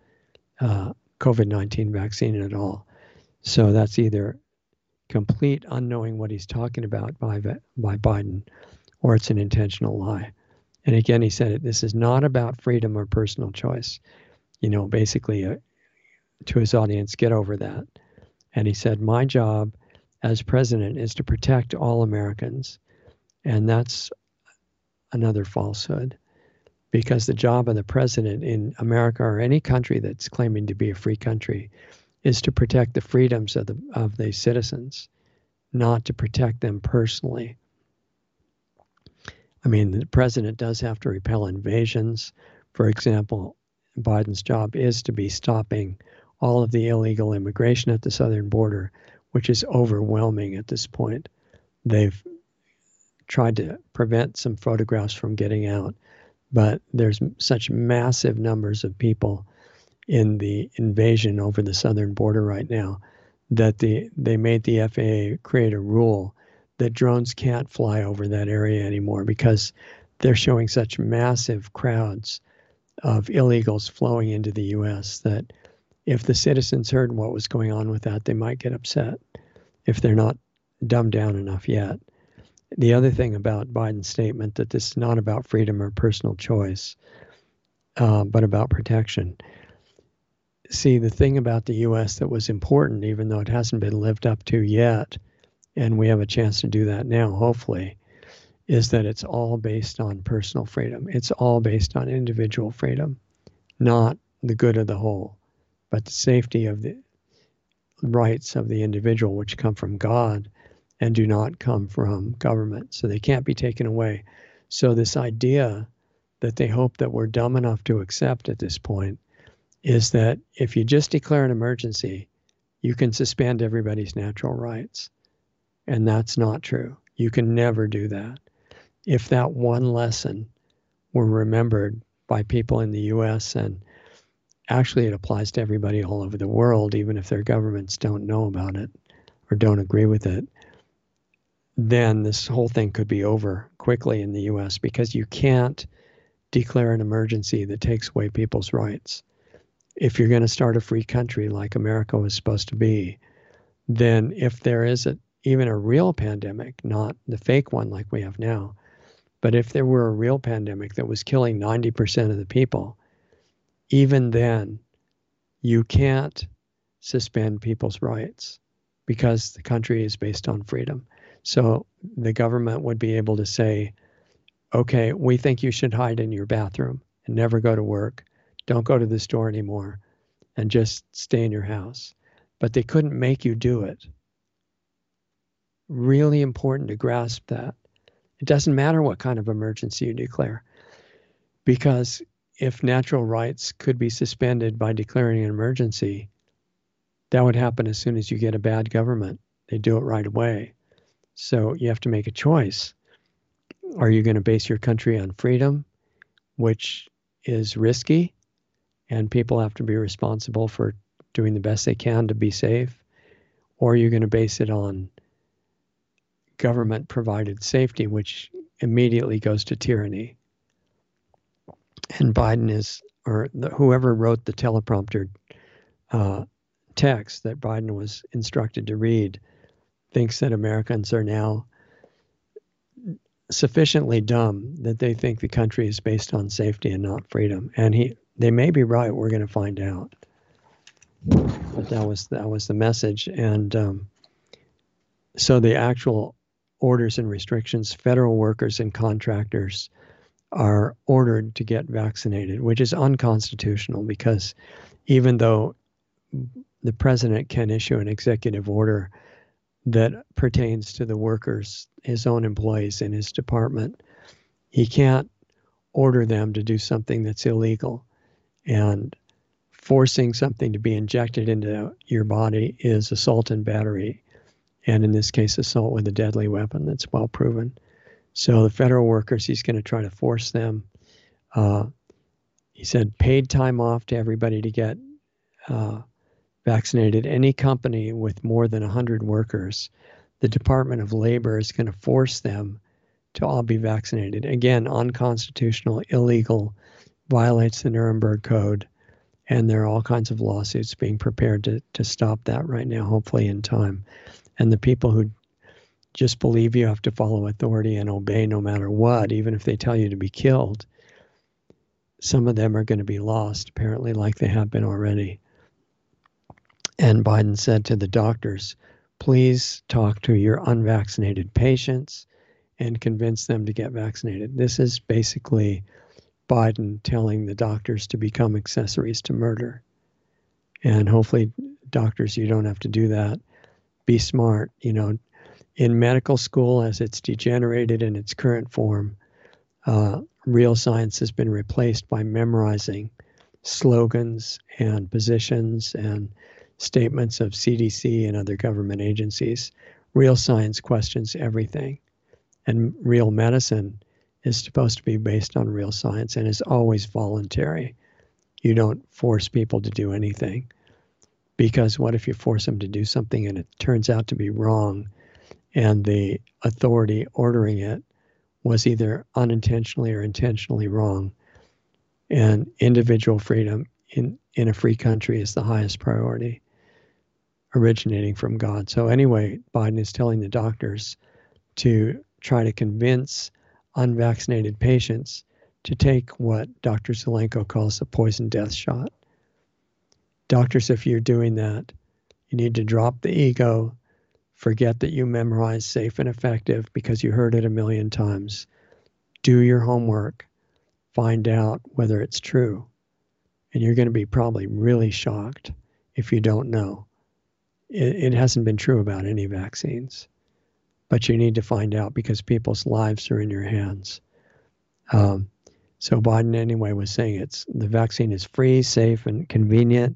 COVID-19 vaccine at all. So that's either complete unknowing what he's talking about by Biden, or it's an intentional lie. And again, he said this is not about freedom or personal choice. Basically to his audience, get over that. And he said, my job as president is to protect all Americans. And that's another falsehood, because the job of the president in America, or any country that's claiming to be a free country, is to protect the freedoms of the citizens, not to protect them personally. I mean, the president does have to repel invasions. For example, Biden's job is to be stopping all of the illegal immigration at the southern border, which is overwhelming at this point. They've tried to prevent some photographs from getting out, but there's such massive numbers of people in the invasion over the southern border right now that they made the FAA create a rule that drones can't fly over that area anymore, because they're showing such massive crowds of illegals flowing into the U.S. that if the citizens heard what was going on with that, they might get upset if they're not dumbed down enough yet. The other thing about Biden's statement that this is not about freedom or personal choice, but about protection. See, the thing about the U.S. that was important, even though it hasn't been lived up to yet, and we have a chance to do that now, hopefully, is that it's all based on personal freedom. It's all based on individual freedom, not the good of the whole, but the safety of the rights of the individual, which come from God and do not come from government. So they can't be taken away. So this idea that they hope that we're dumb enough to accept at this point is that if you just declare an emergency, you can suspend everybody's natural rights. And that's not true. You can never do that. If that one lesson were remembered by people in the U.S., and actually it applies to everybody all over the world, even if their governments don't know about it or don't agree with it, then this whole thing could be over quickly in the U.S., because you can't declare an emergency that takes away people's rights. if you're going to start a free country like America was supposed to be, then if there is even a real pandemic, not the fake one like we have now, but if there were a real pandemic that was killing 90% of the people, even then, you can't suspend people's rights because the country is based on freedom. So the government would be able to say, okay, we think you should hide in your bathroom and never go to work. Don't go to the store anymore and just stay in your house. But they couldn't make you do it. Really important to grasp that. It doesn't matter what kind of emergency you declare, because if natural rights could be suspended by declaring an emergency, that would happen as soon as you get a bad government. They do it right away. So you have to make a choice. Are you going to base your country on freedom, which is risky, and people have to be responsible for doing the best they can to be safe? Or are you going to base it on government-provided safety, which immediately goes to tyranny? And Biden whoever wrote the teleprompter text that Biden was instructed to read thinks that Americans are now sufficiently dumb that they think the country is based on safety and not freedom. And they may be right. We're going to find out. But that was the message. And so the actual orders and restrictions, federal workers and contractors are ordered to get vaccinated, which is unconstitutional, because even though the president can issue an executive order that pertains to the workers, his own employees in his department, he can't order them to do something that's illegal. And forcing something to be injected into your body is assault and battery, and in this case, assault with a deadly weapon that's well proven. So the federal workers, he's going to try to force them. He said paid time off to everybody to get vaccinated. Any company with more than 100 workers, the Department of Labor is going to force them to all be vaccinated. Again, unconstitutional, illegal, violates the Nuremberg Code, and there are all kinds of lawsuits being prepared to stop that right now, hopefully in time. And the people who just believe you have to follow authority and obey no matter what, even if they tell you to be killed, some of them are going to be lost, apparently, like they have been already. And Biden said to the doctors, please talk to your unvaccinated patients and convince them to get vaccinated. This is basically Biden telling the doctors to become accessories to murder. And hopefully, doctors, you don't have to do that. Be smart. In medical school, as it's degenerated in its current form, real science has been replaced by memorizing slogans and positions and statements of CDC and other government agencies. Real science questions everything. And real medicine is supposed to be based on real science and is always voluntary. You don't force people to do anything, because what if you force them to do something and it turns out to be wrong, and the authority ordering it was either unintentionally or intentionally wrong? And individual freedom in a free country is the highest priority, originating from God. So anyway, Biden is telling the doctors to try to convince unvaccinated patients to take what Dr. Zelenko calls a poison death shot. Doctors, if you're doing that, you need to drop the ego, forget that you memorized safe and effective because you heard it a million times. Do your homework, find out whether it's true. And you're going to be probably really shocked if you don't know. It hasn't been true about any vaccines, but you need to find out because people's lives are in your hands. So Biden anyway was saying the vaccine is free, safe, and convenient,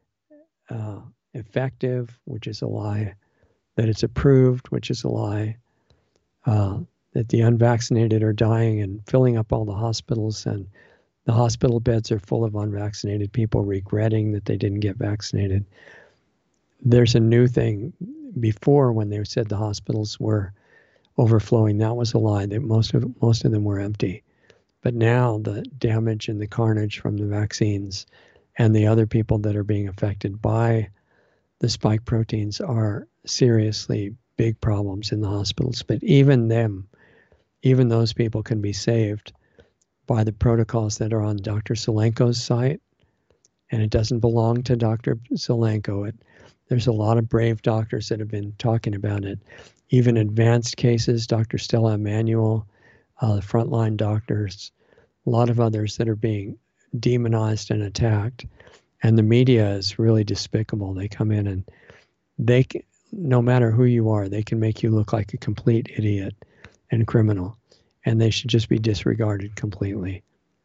effective, which is a lie, that it's approved, which is a lie, that the unvaccinated are dying and filling up all the hospitals, and the hospital beds are full of unvaccinated people regretting that they didn't get vaccinated. There's a new thing. Before, when they said the hospitals were overflowing, that was a lie, that most of them were empty. But now the damage and the carnage from the vaccines and the other people that are being affected by the spike proteins are seriously big problems in the hospitals. But even those people can be saved by the protocols that are on Dr. Zelenko's site. And it doesn't belong to Dr. Zelenko. There's a lot of brave doctors that have been talking about it. Even advanced cases, Dr. Stella Emanuel, the frontline doctors, a lot of others that are being demonized and attacked. And the media is really despicable. They come in and no matter who you are, they can make you look like a complete idiot and criminal. And they should just be disregarded completely.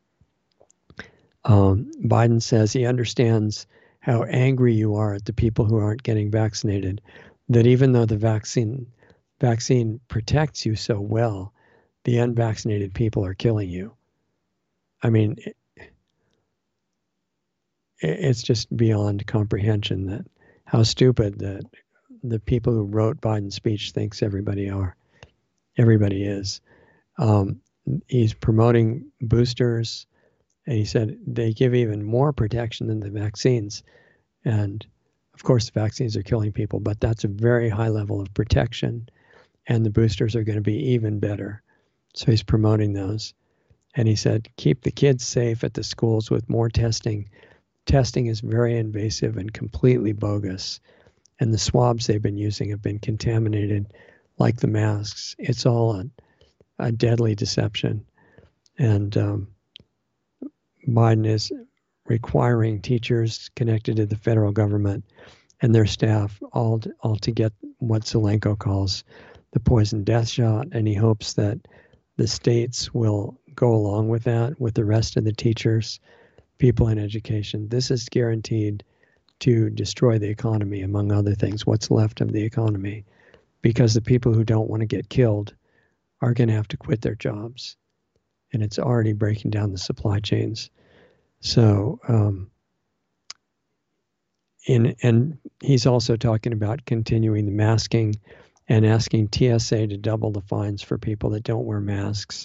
Biden says he understands how angry you are at the people who aren't getting vaccinated, that even though the vaccine protects you so well, the unvaccinated people are killing you. I mean, it's just beyond comprehension that how stupid that the people who wrote Biden's speech thinks everybody is. He's promoting boosters, and he said they give even more protection than the vaccines. And of course, the vaccines are killing people, but that's a very high level of protection, and the boosters are going to be even better. So he's promoting those. And he said, keep the kids safe at the schools with more testing. Testing is very invasive and completely bogus. And the swabs they've been using have been contaminated like the masks. It's all a deadly deception. And Biden is requiring teachers connected to the federal government and their staff all to get what Zelenko calls the poison death shot. And he hopes that the states will go along with that, with the rest of the teachers, people in education. This is guaranteed to destroy the economy, among other things, what's left of the economy, because the people who don't want to get killed are going to have to quit their jobs. And it's already breaking down the supply chains. So, and he's also talking about continuing the masking and asking TSA to double the fines for people that don't wear masks.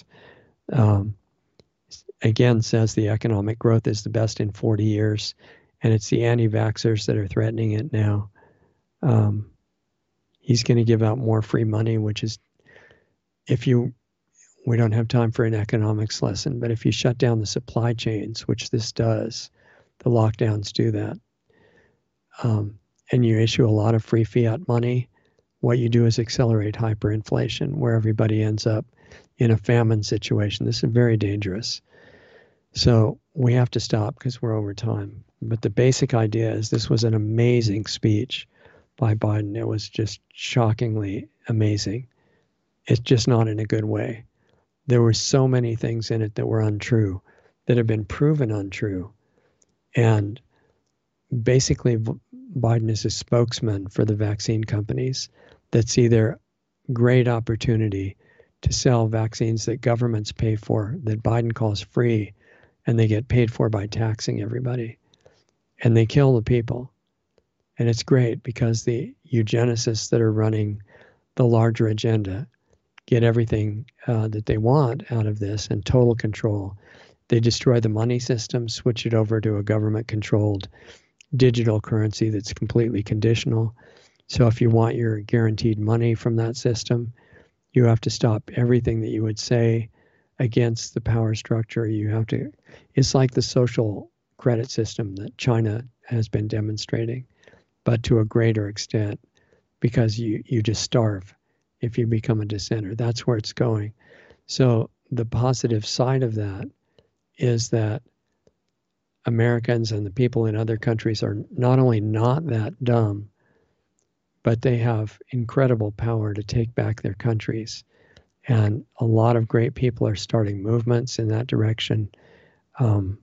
Again, says the economic growth is the best in 40 years, and it's the anti-vaxxers that are threatening it now. He's going to give out more free money, which is, we don't have time for an economics lesson, but if you shut down the supply chains, which this does, the lockdowns do that, and you issue a lot of free fiat money, what you do is accelerate hyperinflation, where everybody ends up in a famine situation. This is very dangerous. So we have to stop because we're over time. But the basic idea is this was an amazing speech by Biden. It was just shockingly amazing. It's just not in a good way. There were so many things in it that were untrue, that have been proven untrue. And basically, Biden is a spokesman for the vaccine companies that see their great opportunity to sell vaccines that governments pay for, that Biden calls free, and they get paid for by taxing everybody. And they kill the people. And it's great because the eugenicists that are running the larger agenda get everything that they want out of this and total control. They destroy the money system, switch it over to a government-controlled digital currency that's completely conditional. So if you want your guaranteed money from that system, you have to stop everything that you would say against the power structure. It's like the social credit system that China has been demonstrating, but to a greater extent, because you just starve if you become a dissenter. That's where it's going. So the positive side of that is that Americans and the people in other countries are not only not that dumb, but they have incredible power to take back their countries. And a lot of great people are starting movements in that direction. I'm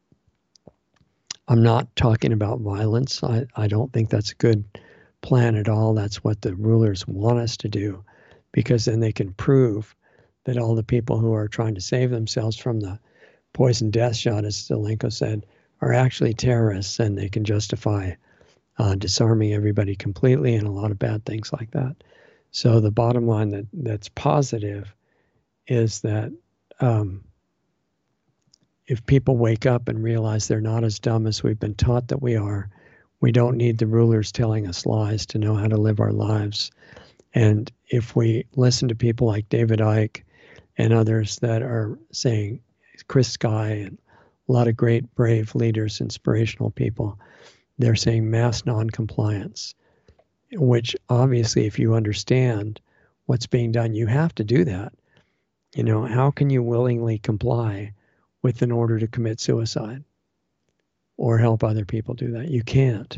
not talking about violence. I don't think that's a good plan at all. That's what the rulers want us to do, because then they can prove that all the people who are trying to save themselves from the poison death shot, as Zelenko said, are actually terrorists, and they can justify disarming everybody completely and a lot of bad things like that. So the bottom line that's positive is that if people wake up and realize they're not as dumb as we've been taught that we are, we don't need the rulers telling us lies to know how to live our lives. And if we listen to people like David Icke and others that are saying, Chris Sky and a lot of great, brave leaders, inspirational people, they're saying mass noncompliance, which obviously, if you understand what's being done, you have to do that. You know, how can you willingly comply with an order to commit suicide or help other people do that? You can't.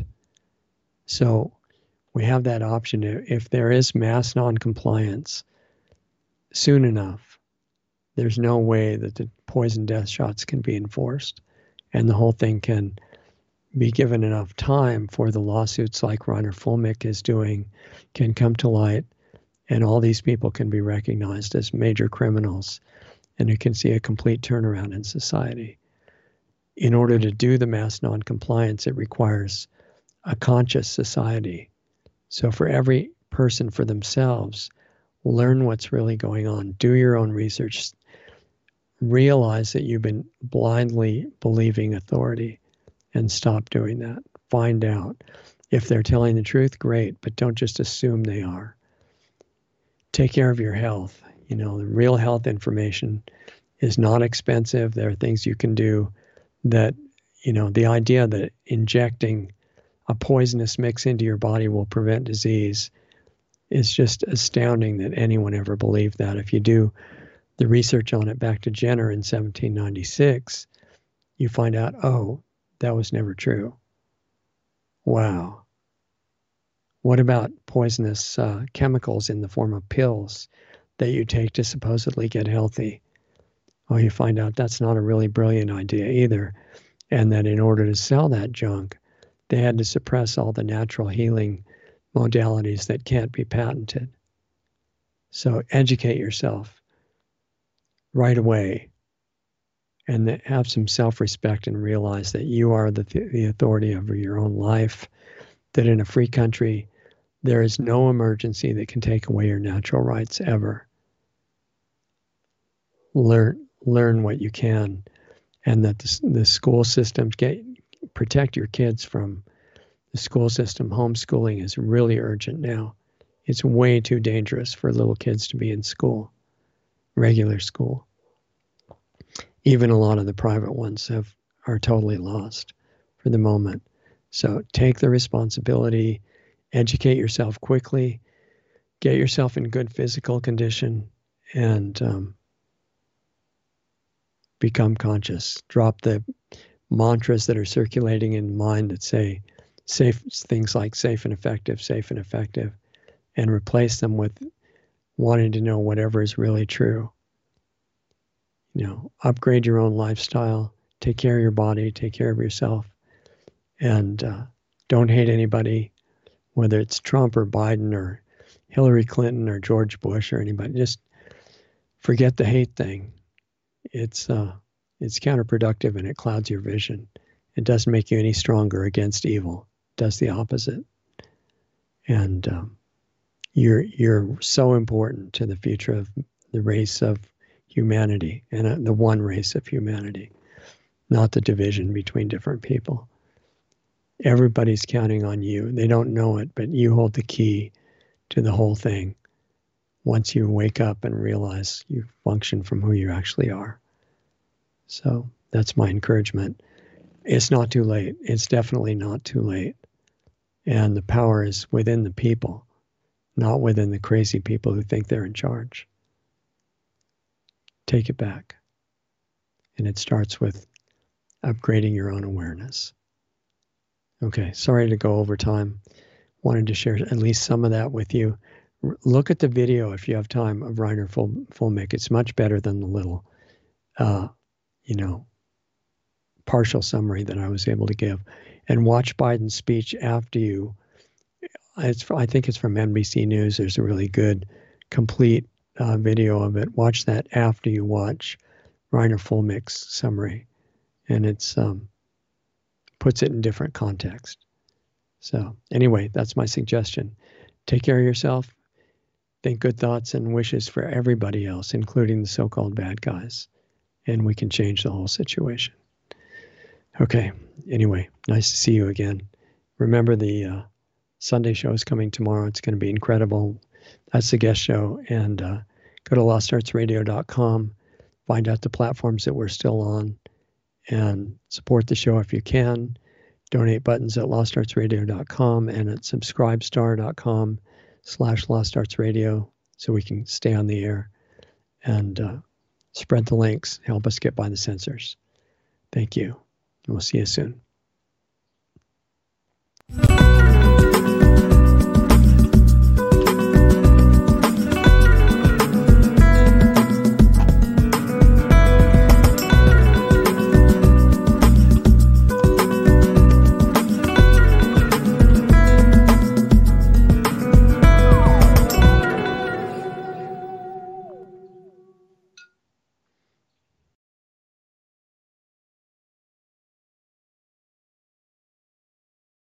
So we have that option. If there is mass noncompliance soon enough, there's no way that the poison death shots can be enforced, and the whole thing can be given enough time for the lawsuits like Reiner Fuellmich is doing can come to light, and all these people can be recognized as major criminals, and you can see a complete turnaround in society. In order to do the mass noncompliance, it requires a conscious society. So for every person for themselves, learn what's really going on, do your own research, realize that you've been blindly believing authority, and stop doing that. Find out. If they're telling the truth, great, but don't just assume they are. Take care of your health. You know, the real health information is not expensive. There are things you can do that, you know, the idea that injecting a poisonous mix into your body will prevent disease is just astounding that anyone ever believed that. If you do the research on it back to Jenner in 1796, you find out, oh, that was never true. Wow. What about poisonous chemicals in the form of pills that you take to supposedly get healthy? Oh, you find out that's not a really brilliant idea either. And that in order to sell that junk, they had to suppress all the natural healing modalities that can't be patented. So educate yourself right away and have some self-respect and realize that you are the authority over your own life, that in a free country, there is no emergency that can take away your natural rights ever. Learn what you can, and that the school systems protect your kids from the school system. Homeschooling is really urgent now. It's way too dangerous for little kids to be in school, regular school. Even a lot of the private ones are totally lost for the moment. So take the responsibility, educate yourself quickly, get yourself in good physical condition, and become conscious. Drop the mantras that are circulating in mind that say things like safe and effective, and replace them with wanting to know whatever is really true. You know, upgrade your own lifestyle, take care of your body, take care of yourself, and don't hate anybody, whether it's Trump or Biden or Hillary Clinton or George Bush or anybody. Just forget the hate thing. It's counterproductive and it clouds your vision. It doesn't make you any stronger against evil. It does the opposite. And you're so important to the future of the race of humanity and the one race of humanity, not the division between different people. Everybody's counting on you. They don't know it, but you hold the key to the whole thing once you wake up and realize you function from who you actually are. So that's my encouragement. It's not too late. It's definitely not too late. And the power is within the people, not within the crazy people who think they're in charge. Take it back. And it starts with upgrading your own awareness. Okay, sorry to go over time. Wanted to share at least some of that with you. Look at the video if you have time of Reiner Fuellmich. It's much better than the little, partial summary that I was able to give. And watch Biden's speech after you. I think it's from NBC News. There's a really good, complete video of it. Watch that after you watch Reiner Fuellmich's summary. And it's puts it in different context. So anyway, that's my suggestion. Take care of yourself. Think good thoughts and wishes for everybody else, including the so-called bad guys. and we can change the whole situation. Okay. Anyway, nice to see you again. Remember the Sunday show is coming tomorrow. It's going to be incredible. That's the guest show. And go to lostartsradio.com, find out the platforms that we're still on, and support the show if you can. Donate buttons at lostartsradio.com and at subscribestar.com/lostartsradio so we can stay on the air, and spread the links. Help us get by the censors. Thank you. And we'll see you soon.